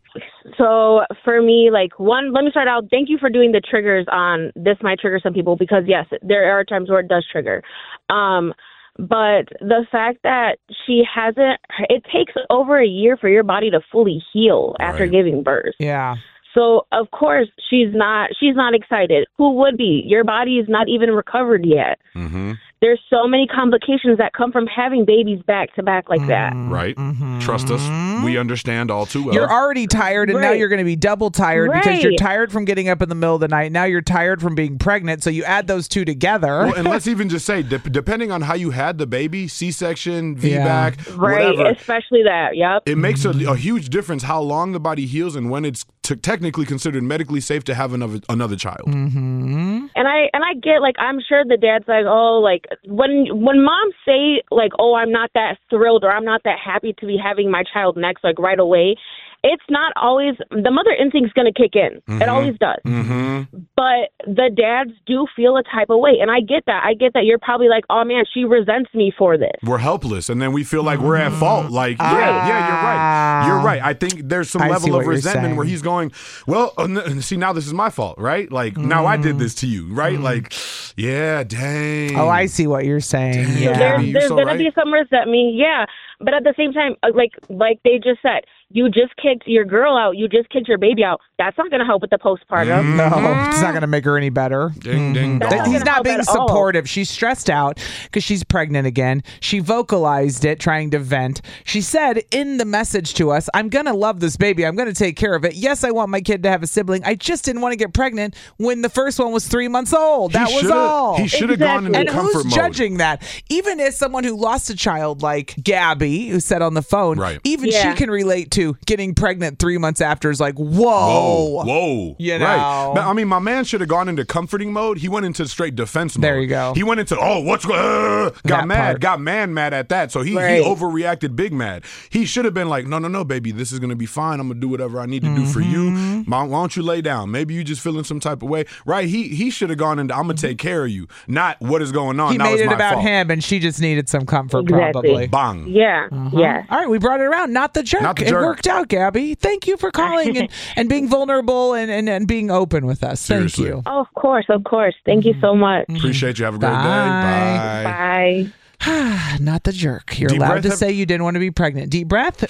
So for me, like one, let me start out. Thank you for doing the triggers on this might trigger some people because yes, there are times where it does trigger. Um, but the fact that she hasn't, it takes over a year for your body to fully heal after Right. giving birth. Yeah. So of course she's not, she's not excited. Who would be? Your body is not even recovered yet. Mm-hmm. There's so many complications that come from having babies back to back like that. Right. Trust us. We understand all too well. You're already tired, and now Right. you're going to be double tired because you're Right. tired from getting up in the middle of the night. Now you're tired from being pregnant. So you add those two together. Well, and let's even just say, de- depending on how you had the baby, C-section, Yeah. V-back, Right, whatever, especially that. Yep. it makes a, a huge difference how long the body heals and when it's t- technically considered medically safe to have another another child. Mm-hmm. And I and I get like I'm sure the dad's like, oh, like when when moms say like, oh, I'm not that thrilled or I'm not that happy to be having my child next, like right away. It's not always the mother instinct's going to kick in. Mm-hmm. It always does. Mm-hmm. But the dads do feel a type of way, and I get that. I get that you're probably like, oh man, she resents me for this. We're helpless, and then we feel like we're at fault. Like, yeah, Ah. yeah, you're right. You're right. I think there's some I see level what of you're resentment saying. where he's going, well, uh, n- see, now this is my fault, right? Like, now I did this to you, right? Like, yeah, dang. Oh, I see what you're saying. Damn. Yeah. There's, You're there's so gonna right. be some resentment, yeah. But at the same time, uh, like like they just said, you just kicked your girl out. You just kicked your baby out. That's not gonna help with the postpartum. No, it's not going to make her any better. Ding, ding, That's Th- not He's gonna not help being at all. supportive. She's stressed out because she's pregnant again. She vocalized it, trying to vent. She said in the message to us, I'm going to love this baby. I'm going to take care of it. Yes, I want my kid to have a sibling. I just didn't want to get pregnant when the first one was three months old. He That was shoulda- all. he shoulda gone into And comfort who's mode. judging that? Even as someone who lost a child like Gabby, who said on the phone, Right. even Yeah. she can relate to getting pregnant three months after is like, whoa. Whoa, whoa. You Right. know. But, I mean, my man should have gone into comforting mode. He went into straight defense mode. There you go. He went into, oh, what's going uh, Got That mad. part. Got man mad at that. So he, Right. he overreacted big mad. He should have been like, no, no, no, baby. This is going to be fine. I'm going to do whatever I need to do for you. Mm-hmm. Why, why don't you lay down? Maybe you just feeling some type of way. Right. He he should have gone into, I'm going to take care of you. Not what is going on. He now made it's it my about fault. him, and she just needed some comfort, Exactly. probably. Bang. Yeah, yeah. All right, we brought it around. Not the jerk. Not the It jerk. worked out, Gabby. Thank you for calling and, and being vulnerable and, and, and being open with us. Seriously. Thank you. Oh, of course, of course. Thank you so much. Appreciate you. Have a great Bye. day. Bye. Bye. Not the jerk. You're Deep allowed breath, to have- say you didn't want to be pregnant. Deep breath.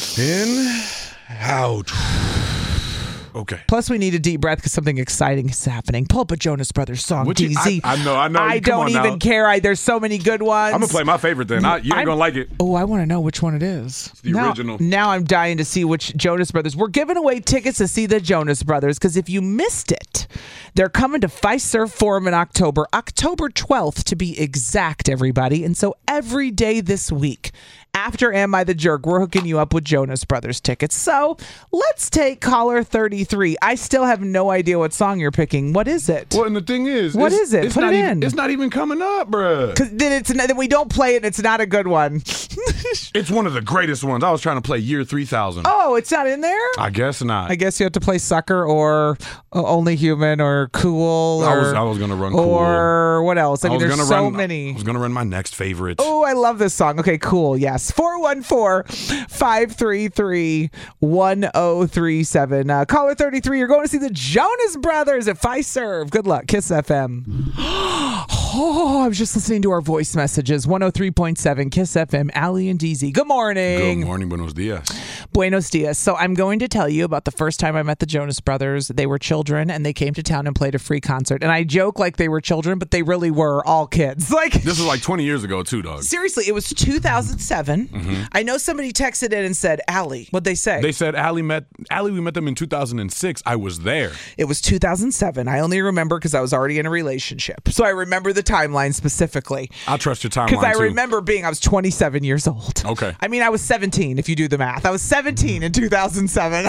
In, out. Okay. Plus, we need a deep breath because something exciting is happening. Pull up a Jonas Brothers song, What you- D Z. I- I know, I know. I Come don't on even now. care. I, there's so many good ones. I'm going to play my favorite then. I, you ain't I'm- going to like it. Oh, I want to know which one it is. the now, original. Now I'm dying to see which Jonas Brothers. We're giving away tickets to see the Jonas Brothers because if you missed it, they're coming to Fiserv Forum in October, October twelfth to be exact, everybody. And so every day this week, after Am I the Jerk, we're hooking you up with Jonas Brothers tickets. So let's take caller thirty-three. I still have no idea what song you're picking. What is it? Well, and the thing is, What it's, is it? It's Put not it even, in. It's not even coming up, bruh. Because then it's then we don't play it. And it's not a good one. It's one of the greatest ones. I was trying to play Year three thousand. Oh, it's not in there. I guess not. I guess you have to play Sucker or uh, Only Human or Cool. Or, I was I was gonna run Cool. Or what else? I, I mean, was there's gonna so run, many. I was gonna run my next favorite. Oh, I love this song. Okay, cool. Yes. four one four, five three three, one oh three seven. Uh, caller thirty-three, you're going to see the Jonas Brothers at Fiserv. Good luck. Kiss F M. Oh, I was just listening to our voice messages. one oh three point seven Kiss F M, Allie and D Z. Good morning. Good morning, buenos dias. Buenos dias. So I'm going to tell you about the first time I met the Jonas Brothers. They were children and they came to town and played a free concert. And I joke like they were children, but they really were all kids. Like This was like twenty years ago too, dog. seriously, it was two thousand seven. Mm-hmm. I know somebody texted in and said, Allie, what'd they say? They said Allie met Allie. We met them in two thousand six. I was there. It was two thousand seven. I only remember because I was already in a relationship. So I remember the timeline specifically. I'll trust your timeline Because I too. remember being, I was twenty-seven years old. Okay. I mean, I was seventeen if you do the math. I was seventeen in two thousand seven.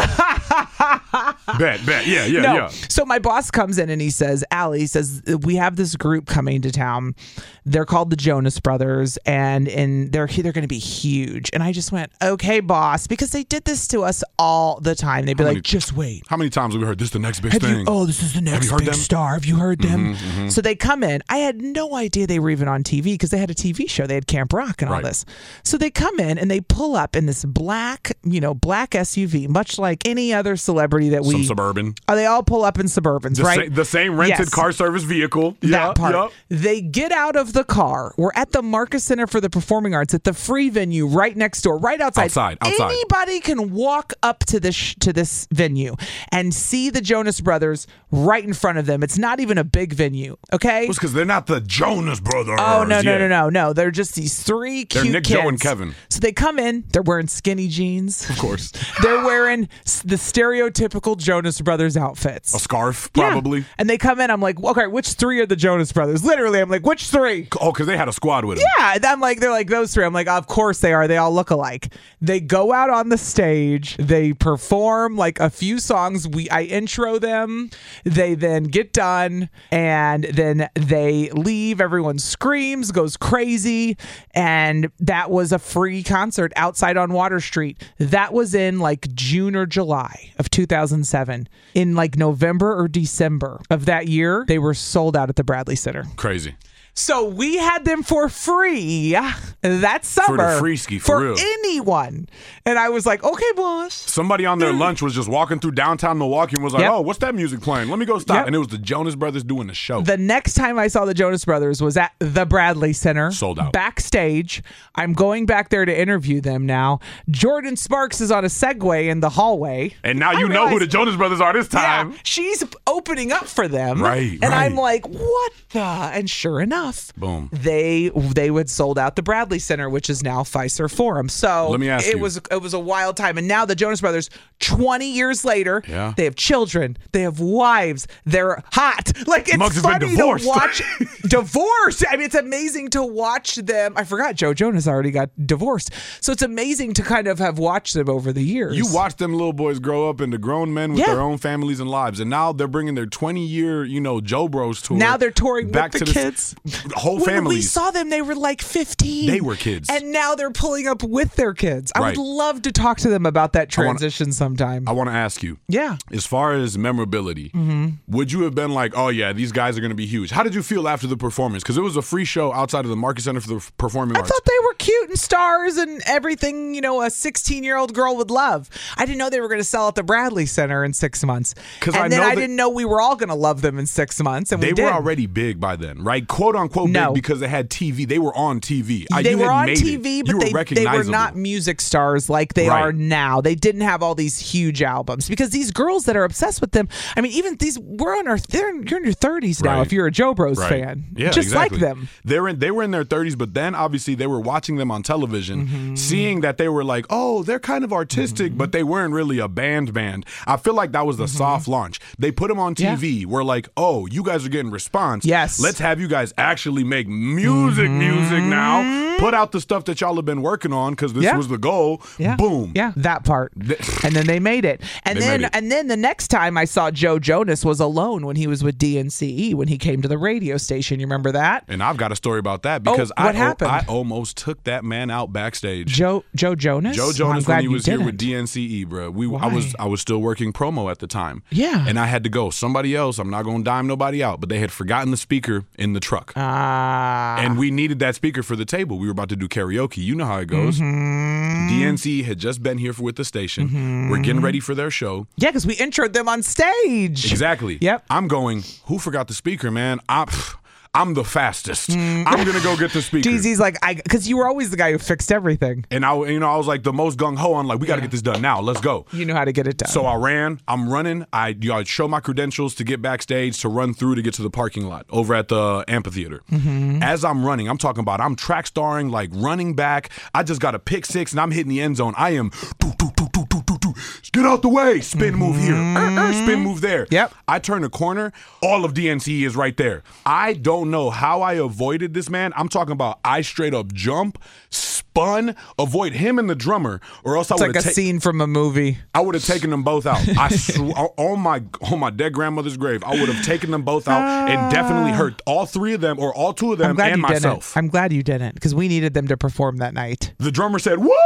bet, bet. Yeah, yeah, no. yeah. So my boss comes in and he says, Allie, he says, we have this group coming to town. They're called the Jonas Brothers, and and they're they're going to be huge. And I just went, okay, boss, because they did this to us all the time. They'd be How like, many- just wait. How many times have we heard this? The next big Have thing. you, oh, this is the Have next you heard big them? star. Have you heard them? Mhm, mhm. So they come in. I had no idea they were even on T V because they had a T V show. They had Camp Rock and all Right. this. So they come in and they pull up in this black you know, black S U V, much like any other celebrity that we. Some Suburban. Oh, they all pull up in Suburbans, the right? Sa- the same rented yes. car service vehicle. That yeah, part. Yep. They get out of the car. We're at the Marcus Center for the Performing Arts at the free venue right next door, right outside. Outside, outside. Anybody can walk up to this sh- to this venue and see the Jonas Brothers right in front of them. It's not even a big venue, okay? It's because they're not the Jonas Brothers. Oh, no, no, yeah. no, no, no. They're just these three They're cute Nick, kids. Joe, and Kevin. So they come in. They're wearing skinny jeans. Of course. They're wearing s- the stereotypical Jonas Brothers outfits. A scarf, probably. Yeah. And they come in. I'm like, okay, which three are the Jonas Brothers? Literally, I'm like, which three? Oh, because they had a squad with them. Yeah, I'm like, they're like those three. I'm like, of course they are. They all look alike. They go out on the stage. They perform like a few songs. We I intro them. They then get done, and then they leave. Everyone screams, goes crazy, and that was a free concert outside on Water Street. That was in like June or July of two thousand seven. In like November or December of that year, they were sold out at the Bradley Center. Crazy. So we had them for free that summer. For the free ski, for real. anyone. And I was like, okay, boss. Somebody on their lunch was just walking through downtown Milwaukee and was like, Yep. oh, what's that music playing? Let me go stop. Yep. And it was the Jonas Brothers doing the show. The next time I saw the Jonas Brothers was at the Bradley Center. Sold out. Backstage. I'm going back there to interview them now. Jordan Sparks is on a Segway in the hallway. And now I you know who realized- the Jonas Brothers are this time. Yeah, she's opening up for them. Right, And right. I'm like, what the? And sure enough, Boom. they they would sold out the Bradley Center, which is now Fiserv Forum. So Let me ask it you. was it was a wild time. And now the Jonas Brothers, twenty years later, Yeah. they have children, they have wives, they're hot. Like it's Muggs has been funny to divorced. watch divorced. I mean, it's amazing to watch them. I forgot Joe Jonas already got divorced. So it's amazing to kind of have watched them over the years. You watch them little boys grow up into grown men with Yeah. their own families and lives. And now they're bringing their twenty-year, you know, Joe Bros tour. Now they're touring back with the to kids. whole When families. we saw them, they were like fifteen. They were kids. And now they're pulling up with their kids. I Right. would love to talk to them about that I wanna- transition sometime. I want to ask you. Yeah. As far as memorability, Mm-hmm. would you have been like, oh, yeah, these guys are going to be huge? How did you feel after the performance? Because it was a free show outside of the Marcus Center for the Performing I Arts. thought they were cute and stars and everything, you know, a sixteen-year-old girl would love. I didn't know they were going to sell at the Bradley Center in six months. 'Cause and I then know I that- didn't know we were all going to love them in six months, and They we did. were already big by then, right? Quote unquote No. big because they had T V. They were on T V. Uh, They you were had on made T it. V, You but were they, they were recognizable. not music stars like they Right. are now. They didn't have all these huge albums because these girls that are obsessed with them. I mean, even these we're on our they're you're in your thirties now. Right. If you're a Joe Bros Right. fan, Yeah, just exactly. like them. They're in, they were in their thirties, but then obviously they were watching them on television, Mm-hmm. seeing that they were like, oh, they're kind of artistic, Mm-hmm. but they weren't really a band band. I feel like that was the soft launch. They put them on T V. We're like, oh, you guys are getting response. Yes. Let's have you guys actually make music, music now. Put out the stuff that y'all have been working on because this Yeah. was the goal. Yeah. Boom. Yeah, that part. And then they made it. And They then made it. and then the next time I saw Joe Jonas was alone when he was with D N C E when he came to the radio station. You remember that? And I've got a story about that because Oh, what I, happened? I almost took that man out backstage. Joe Joe Jonas? Joe Well, I'm Jonas glad when he you was here didn't. with D N C E, bro. We I Why? was I was still working promo at the time. Yeah. And I had to go. Somebody else, I'm not going to dime nobody out, but they had forgotten the speaker in the truck. Ah. And we needed that speaker for the table. We were about to do karaoke. You know how it goes. Mm-hmm. D N C E had just been here for, with the station. We're getting ready for their show. Yeah, because we introed them on stage. Exactly. Yep. I'm going, who forgot the speaker, man? I, pff, I'm the fastest. I'm going to go get the speaker. D Z's like, I because you were always the guy who fixed everything. And I, you know, I was like the most gung ho on like, we got to get this done now. Let's go. You know how to get it done. So I ran. I'm running. I, you know, I show my credentials to get backstage to run through to get to the parking lot over at the amphitheater. Mm-hmm. As I'm running, I'm talking about I'm track starring, like running back. I just got a pick six and I'm hitting the end zone. I am doo, doo, doo, doo, doo, doo, doo. Get out the way. Spin move here. Er, er, spin move there. Yep. I turn a corner. All of D N C E is right there. I don't know how I avoided this man. I'm talking about I straight up jump, spun, avoid him and the drummer, or else It's I would like a have ta- scene from a movie. I would have taken them both out. I sw- on my on my dead grandmother's grave, I would have taken them both out and definitely hurt all three of them or all two of I'm them glad and you myself. didn't. I'm glad you didn't because we needed them to perform that night. The drummer said, "Woo!"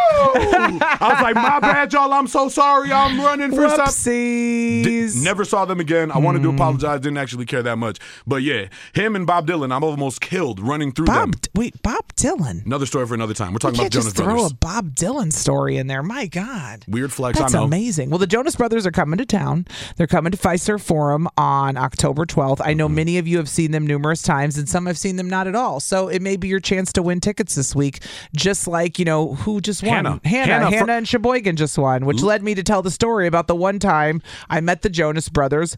I was like, "My bad, y'all. I'm so sorry. I'm running for something." Whoopsies. Di- never saw them again. I wanted to apologize. Didn't actually care that much. But yeah, him and Bob Dylan, I'm almost killed running through Bob, them. wait, Bob Dylan. Another story for another time. We're talking you about can't Jonas just throw Brothers. a Bob Dylan story in there. My God. Weird flex, That's I know. amazing. Well, the Jonas Brothers are coming to town. They're coming to Fiserv Forum on October twelfth. I know Mm-hmm. many of you have seen them numerous times, and some have seen them not at all. So it may be your chance to win tickets this week, just like, you know, who just won? Hannah. Hannah. Hannah Hannah, fr- and Sheboygan just won, which led me to tell the story about the one time I met the Jonas Brothers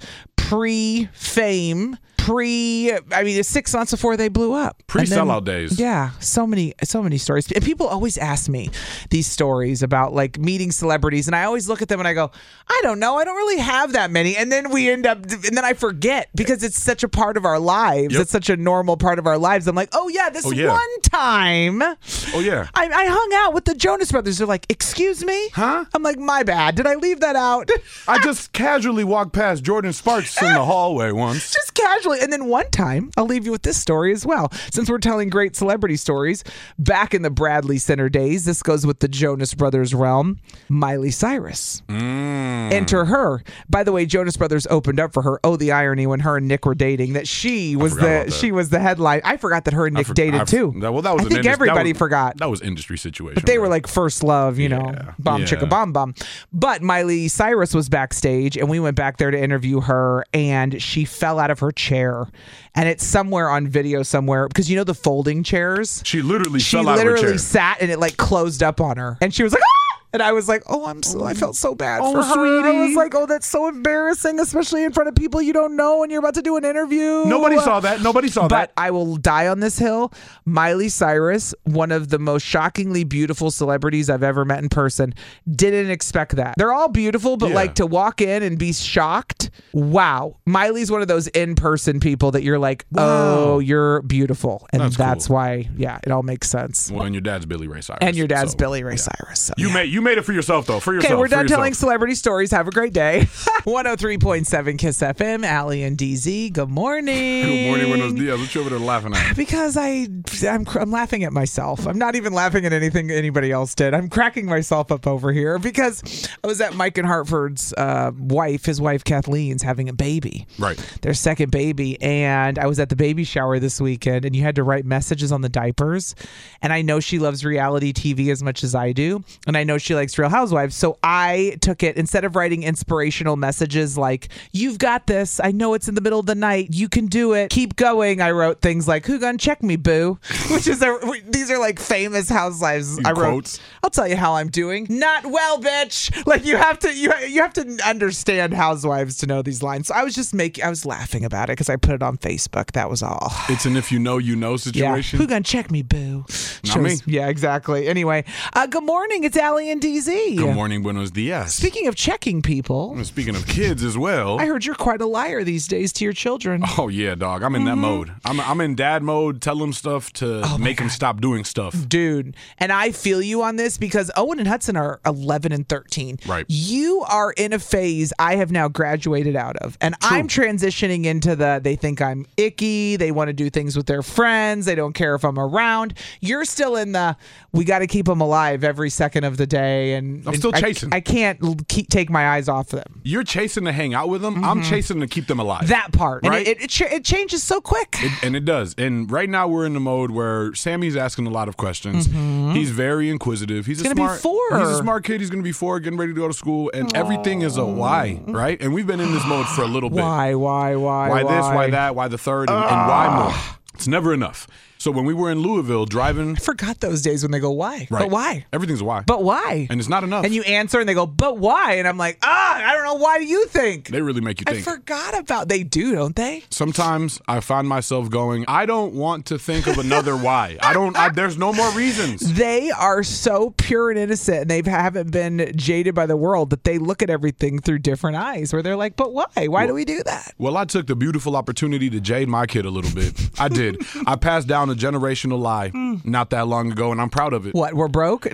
pre-fame. Pre, I mean, it's six months before they blew up. And then- Pre-sellout days. Yeah, so many, so many stories. And people always ask me these stories about like meeting celebrities, and I always look at them and I go, I don't know, I don't really have that many. And then we end up, and then I forget because it's such a part of our lives. Yep. It's such a normal part of our lives. I'm like, oh yeah, this Oh, yeah. one time, Oh, yeah. I, I hung out with the Jonas Brothers. They're like, excuse me, Huh? I'm like, my bad. Did I leave that out? I just casually walked past Jordan Sparks in the hallway once. Just casually. And then one time, I'll leave you with this story as well. Since we're telling great celebrity stories, back in the Bradley Center days, this goes with the Jonas Brothers realm, Miley Cyrus. Mm. Enter her. By the way, Jonas Brothers opened up for her. Oh, the irony when her and Nick were dating, that she was forgot the about that. she was the headline. I forgot that her and I Nick for- dated I- too. that- Well, that was I an think indus- that everybody was- forgot. That was industry situation. But they were like first love, you know, bomb Yeah. chicka bomb bomb. But Miley Cyrus was backstage, and we went back there to interview her, and she fell out of her chair, and it's somewhere on video somewhere because you know the folding chairs. She literally She fell out of her literally chair. sat, and it like closed up on her, and she was like, ah! And I was like, oh, I'm so, I felt so bad Oh, for her. I was sweetie. like, oh, that's so embarrassing, especially in front of people you don't know and you're about to do an interview. Nobody saw that. Nobody saw But that. I will die on this hill. Miley Cyrus, one of the most shockingly beautiful celebrities I've ever met in person, didn't expect that. They're all beautiful, but Yeah. like to walk in and be shocked. Wow. Miley's one of those in-person people that you're like, oh, Wow. you're beautiful. And That's that's, cool. why, yeah, it all makes sense. Well, and your dad's Billy Ray Cyrus. And your dad's so, Billy Ray yeah. Cyrus. So, You yeah. made you made it for yourself though. For yourself. Okay, we're for done yourself. telling celebrity stories. Have a great day. one oh three point seven Kiss F M, Allie and D Z. Good morning. Good morning, Buenos Dias. What you over there laughing at? Because I, I'm, I'm laughing at myself. I'm not even laughing at anything anybody else did. I'm cracking myself up over here because I was at Mike and Hartford's uh, wife, his wife Kathleen's having a baby. Right. Their second baby. And I was at the baby shower this weekend, and you had to write messages on the diapers. And I know she loves reality T V as much as I do. And I know she likes Real Housewives. So I took it, instead of writing inspirational messages like, you've got this, I know it's in the middle of the night, you can do it, keep going, I wrote things like, who gonna check me, boo? Which is, a, these are like famous housewives. I wrote, quotes. I'll tell you how I'm doing. Not well, bitch. Like you have to, you, you have to understand housewives to know these lines. So I was just making, I was laughing about it because I put it on Facebook. That was all. It's an if you know you know Yeah. situation. Who gonna check me, boo? Not me. Shows- Yeah, exactly. Anyway, uh, good morning. It's Allie and D Z. Good morning, Buenos Dias. Speaking of checking people, And Speaking of kids as well. I heard you're quite a liar these days to your children. Oh yeah, dog. I'm in that mode. I'm I'm in dad mode. Tell them stuff to Oh, make them stop doing stuff. Dude, and I feel you on this because Owen and Hudson are eleven and thirteen. Right. You are in a phase I have now graduated out of, and I'm transitioning into the they think I'm icky, they want to do things with their friends, they don't care if I'm around. You're still in the we got to keep them alive every second of the day, and I'm still I- chasing. I, can't l- keep, take my eyes off them. You're chasing to hang out with them. I'm chasing to keep them alive. That part, Right? and it, it, it, ch- it changes so quick. It, and it does. And right now we're in the mode where Sammy's asking a lot of questions. Mhm. He's very inquisitive. He's, He's a gonna be smart. four. He's a smart kid. He's going to be four, getting ready to go to school, and everything is a why, right? And we've been in this mode for a little bit. Why, why, why, Why this? Why why? that? Why the third? And, and why more? It's never enough. So when we were in Louisville driving, I forgot those days when they go, why? right? But why? Everything's a why. But why? And it's not enough. And you answer and they go, but why? And I'm like, ah, I don't know. Why do you think? They really make you I think. forgot about, they do, don't they? Sometimes I find myself going, I don't want to think of another why. I don't, I, there's no more reasons. They are so pure and innocent, and they haven't been jaded by the world that they look at everything through different eyes where they're like, but why? Why do we do that? Well, I took the beautiful opportunity to jade my kid a little bit. I did. I passed down a generational lie not that long ago, and I'm proud of it. What, we're broke?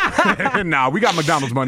Nah, we got McDonald's money.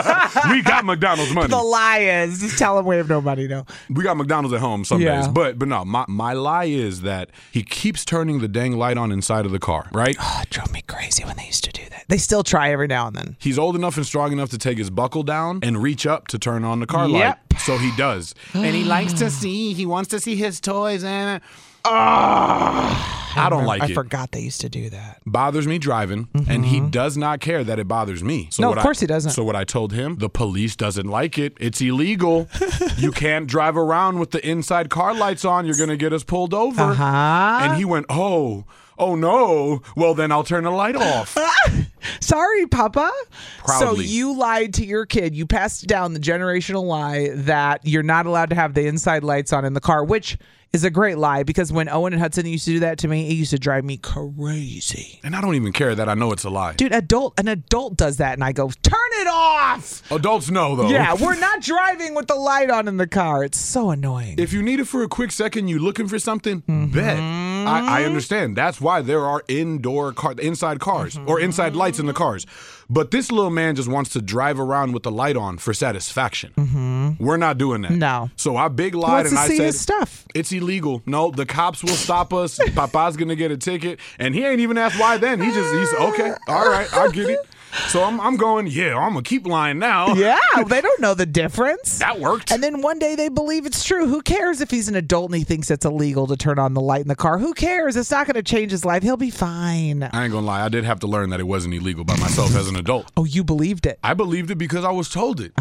We got McDonald's money. The lie is, just tell them we have no money, no. We got McDonald's at home some Yeah. days. But but no, my, my lie is that he keeps turning the dang light on inside of the car, right? Oh, it drove me crazy when they used to do that. They still try every now and then. He's old enough and strong enough to take his buckle down and reach up to turn on the car Yep. light. So he does. And he likes to see, he wants to see his toys and Ah, I don't remember- like I it. forgot they used to do that. Bothers me driving, and he does not care that it bothers me. So No, what of course I, he doesn't. So what I told him, the police doesn't like it. It's illegal. You can't drive around with the inside car lights on. You're going to get us pulled over. Uh-huh. And he went, oh, oh no. Well, then I'll turn the light off. Sorry, Papa. Proudly. So you lied to your kid. You passed down the generational lie that you're not allowed to have the inside lights on in the car, which is a great lie because when Owen and Hudson used to do that to me, it used to drive me crazy. And I don't even care that I know it's a lie. Dude, adult an adult does that and I go, turn it off. Adults know, though. Yeah, we're not driving with the light on in the car. It's so annoying. If you need it for a quick second, you looking for something, bet. I, I understand. That's why there are indoor car, inside cars or inside lights in the cars. But this little man just wants to drive around with the light on for satisfaction. We're not doing that. No. So I big He lied wants and to I see said his stuff. it's illegal. No, the cops will stop us. Papa's gonna get a ticket, and he ain't even asked why. Then he just he's okay. All right, I get it. So I'm I'm going. Yeah, I'm gonna keep lying now. Yeah, they don't know the difference. That worked. And then one day they believe it's true. Who cares if he's an adult and he thinks it's illegal to turn on the light in the car? Who cares? It's not going to change his life. He'll be fine. I ain't gonna lie. I did have to learn that it wasn't illegal by myself as an adult. Oh, you believed it? I believed it because I was told it.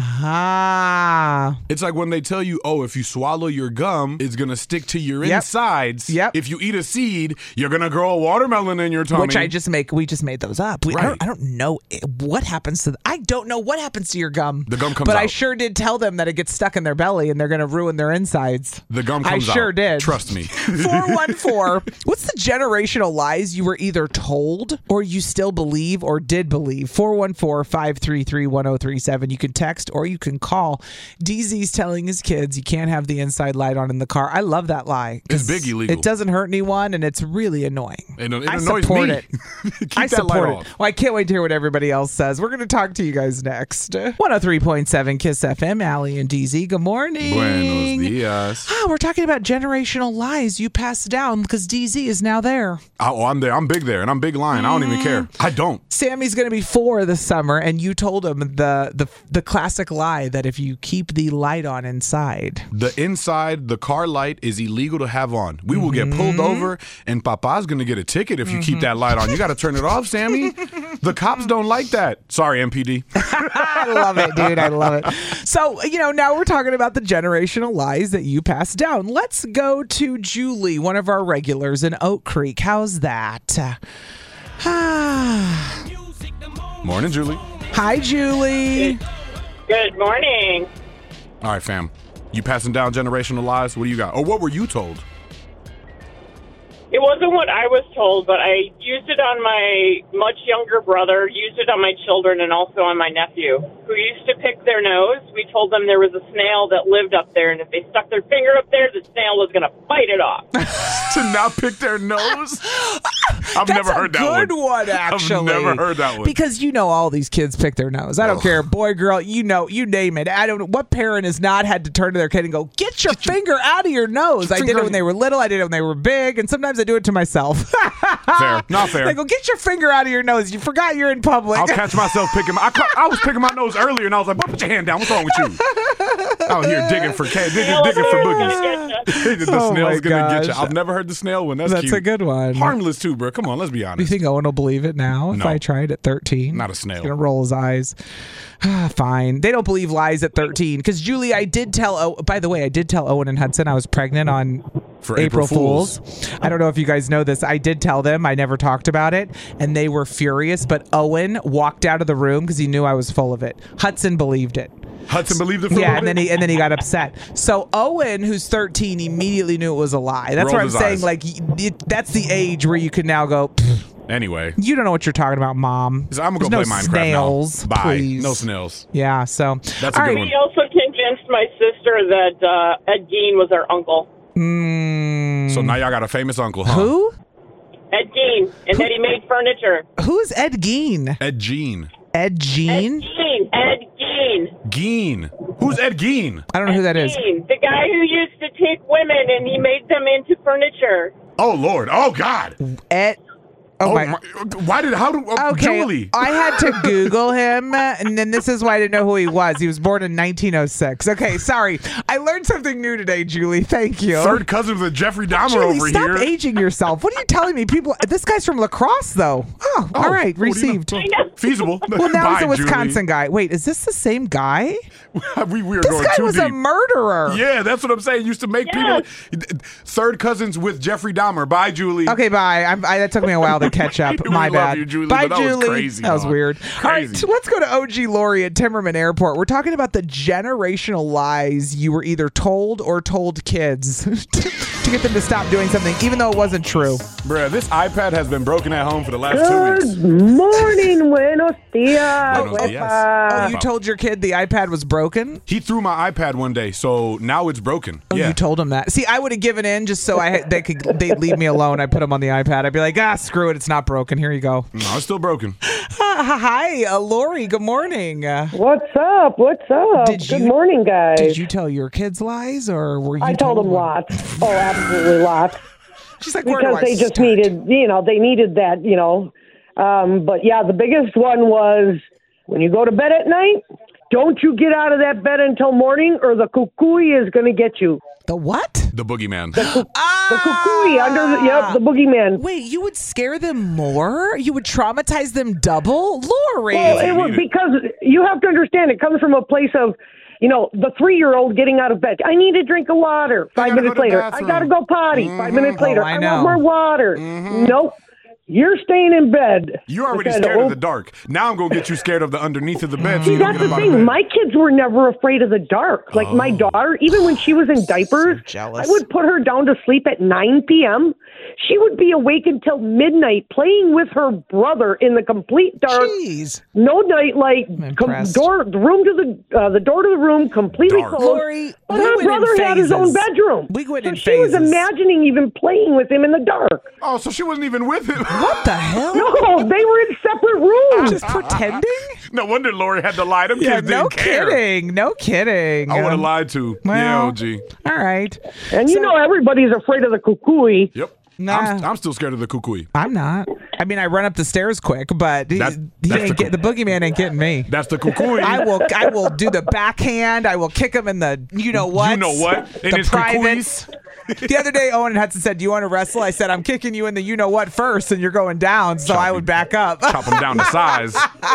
Ah. It's like when they tell you, oh, if you swallow your gum, it's going to stick to your Yep. insides. Yep. If you eat a seed, you're going to grow a watermelon in your tummy. Which I just make. We just made those up. We, I, Right. don't, I don't know what happens to. The, I don't know what happens to your gum. The gum comes But I out. sure did tell them that it gets stuck in their belly and they're going to ruin their insides. The gum I comes out. sure did. Trust me. four one four. What's the generational lies you were either told or you still believe or did believe? four one four, five three three, one zero three seven. You can text or you can call. D Z's telling his kids you can't have the inside light on in the car. I love that lie. It's big illegal. It doesn't hurt anyone and it's really annoying. It, it I annoys support me. it. Keep I that light support it. off. Well, I can't wait to hear what everybody else says. We're going to talk to you guys next. one oh three point seven Kiss F M, Allie and D Z. Good morning. Buenos dias. Ah, we're talking about generational lies you passed down because D Z is now there. Oh, I'm there. I'm big there, and I'm big lying. I don't even care. I don't. Sammy's going to be four this summer, and you told him the, the the classic lie that if you keep the light on inside. The inside, the car light is illegal to have on. We will get pulled over, and Papa's going to get a ticket if you keep that light on. You got to turn it off, Sammy. The cops don't like that. Sorry, M P D. I love it, dude. I love it. So, you know, now we're talking about the generational lies that you passed down. Let's go to Julie, one of our regulars in Oak Creek. How's that? Ah. Morning, Julie. Hi, Julie. Good morning. All right, fam. You passing down generational lies? What do you got? Or what were you told? It wasn't what I was told, but I used it on my much younger brother, used it on my children, and also on my nephew, who used to pick their nose. We told them there was a snail that lived up there, and if they stuck their finger up there, the snail was going to bite it off. To not pick their nose? I've That's never heard a that good one, actually. I've never heard that one. Because you know all these kids pick their nose. I don't care, boy, girl, you know, you name it. I don't know what parent has not had to turn to their kid and go, get your finger out of your nose. I did it when they were little. I did it when they were big, and sometimes I do it to myself. Fair, not fair. They go, get your finger out of your nose. You forgot you're in public. I'll catch myself picking my, I, ca- I was picking my nose earlier, and I was like, "Boy, put your hand down. What's wrong with you?" Out here digging for ca- digging, digging for boogies. The Oh, snail's my gonna get you. gosh. I've never heard the snail one. That's, That's cute. a good one. Harmless too, bro. Come on, let's be Do you honest. think Owen will believe it now if No. I tried at thirteen? Not a snail. He's going to roll his eyes. Fine. They don't believe lies at thirteen. Because, Julie, I did tell, oh, by the way, I did tell Owen and Hudson I was pregnant on For April, April Fools. Fools. I don't know if you guys know this. I did tell them. I never talked about it. And they were furious. But Owen walked out of the room because he knew I was full of it. Hudson believed it. Hudson believed it for Yeah, a and then he and then he got upset. So Owen, who's thirteen, immediately knew it was a lie. That's Rolled what I'm his saying. eyes. Like, y- it, that's the age where you can now go, "Pfft, Anyway, you don't know what you're talking about, Mom. so I'm gonna go There's play no Minecraft snails, now. Bye. please. No snails. Yeah, so That's a all good right. one. He also convinced my sister that uh, Ed Gein was our uncle. Mm, So now y'all got a famous uncle, huh? who? Ed Gein, and that he made furniture. Who is Ed Gein? Ed Gein. Ed Gein? Gein, Ed Gein. Gein. Who's Ed Gein? I don't know who that is. Gein, the guy who used to take women and he made them into furniture. Oh Lord. Oh God. Ed Oh, Oh, my. my. Why did, how do, oh, Okay, Julie? I had to Google him, and then this is why I didn't know who he was. He was born in nineteen oh six. Okay, sorry. I learned something new today, Julie. Thank you. Third cousin with Jeffrey Dahmer Julie, over stop here. aging yourself. What are you telling me? People, this guy's from La Crosse, though. Oh, all right, what do you know? received. Feasible. Well, now Bye, he's a Wisconsin Julie. guy. Wait, is this the same guy? we, we are This going guy too was a deep. murderer. Yeah, that's what I'm saying. Used to make Yes. people third cousins with Jeffrey Dahmer. Bye, Julie. Okay, bye. I'm, I, that took me a while to catch up. We My love bad. you, Julie, Bye, but that was Julie. crazy, that was dog. weird. All right, Crazy. let's go to O G Lori at Timmerman Airport. We're talking about the generational lies you were either told or told kids to get them to stop doing something, even though it wasn't true. Bruh, this iPad has been broken at home for the last two weeks. Good morning, buenos dias. Buenos Wepa. dias. Oh, you told your kid the iPad was broken? He threw my iPad one day, so now it's broken. Oh, yeah. you told him that. See, I would have given in just so I had, they could they'd leave me alone. I put them on the iPad. I'd be like, ah, screw it, it's not broken. Here you go. No, it's still broken. Hi, uh, Lori. Good morning. Uh, What's up? What's up? Did Good you- morning, guys. did you tell your kids lies, or were you? I told them one? lots. Oh, absolutely lots. She's like, where do because I they just start? needed, you know, they needed that, you know. Um, but yeah, the biggest one was when you go to bed at night, don't you get out of that bed until morning, or the kukui is going to get you. The what? The boogeyman. The, ku- the kukui under the, yep, the boogeyman. Wait, you would scare them more? You would traumatize them double? Lori! Well, it was because you have to understand, it comes from a place of, you know, the three-year-old getting out of bed. I need a drink of water. Five gotta minutes go to the later, I bathroom. got to go potty. Five minutes later, Oh, I I, know. want more water. Nope. You're staying in bed. You're already Because, scared oh, of the dark. Now I'm going to get you scared of the underneath of the bed. so See, you don't that's get the up out of thing. bed. My kids were never afraid of the dark. Like my daughter, even when she was in diapers, jealous. I would put her down to sleep at nine p.m. She would be awake until midnight playing with her brother in the complete dark. Jeez. No nightlight. Com- impressed. door, the room to the uh, the door to the room completely Dark. closed. Lori, but we her went in brother had his own phases. bedroom. We went so in she was phases. imagining even playing with him in the dark. Oh, so she wasn't even with him. What the hell? No, they were in separate rooms. Just pretending? No wonder Lori had to lie. Them Yeah, kids no didn't care. kidding. No kidding. I would have Um, lied to. well, yeah, O G. All right. And you So- know everybody's afraid of the kukui. Yep. Nah. I'm, I'm still scared of the kukui. I'm not. I mean, I run up the stairs quick, but he, That's- he that's ain't the- get, the boogeyman ain't getting me. That's the kukui. I will. I will do the backhand. I will kick him in the. You know what? You know what? In The his privates. kukuis. The other day, Owen Hudson said, "Do you want to wrestle?" I said, "I'm kicking you in the you know what first, and you're going down." So I would back up. Chop him down to size.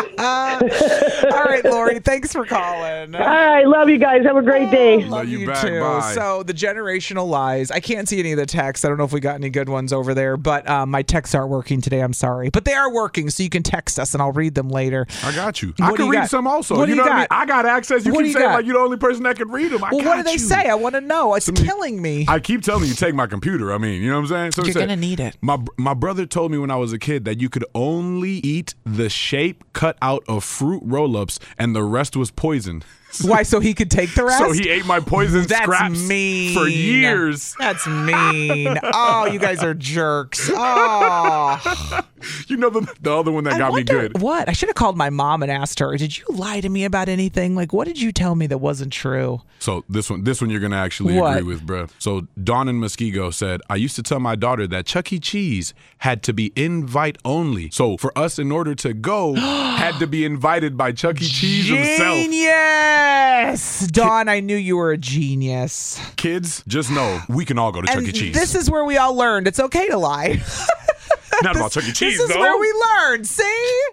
All right, Lori. Thanks for calling. All right, love you guys. Have a great day. Love you you, back. too. Bye. So the generational lies. I can't see any of the texts. I don't know if we got any good ones over there, but um, my texts aren't working today. I'm sorry, but they are working. So you can text us, and I'll read them later. I got you. What I do can you read got? some also. What do you you know what I mean? got? I got access. You What do keep you saying got? like you're the only person that can read them. I Well, got what do they you. say? I want to know. It's killing me. I keep telling you, take my computer. I mean, you know what I'm saying? So it You're said- gonna need it. My my brother told me when I was a kid that you could only eat the shape cut out of fruit roll-ups, and the rest was poison. Why? So he could take the rest? So he ate my poison That's scraps mean. for years. That's mean. Oh, you guys are jerks. Oh. You know the, the other one that I got me wonder good. What? I should have called my mom and asked her, did you lie to me about anything? Like, what did you tell me that wasn't true? So this one, this one you're gonna actually What? agree with, bruh. So Dawn in Muskego said, I used to tell my daughter that Chuck E. Cheese had to be invite only. So for us, in order to go, had to be invited by Chuck E. Cheese himself. Genius! Dawn, I knew you were a genius. Kids, just know we can all go to Chuck And E. Cheese. this is where we all learned it's okay to lie. Not about Chuck E. Cheese, This is though. where we learned. See?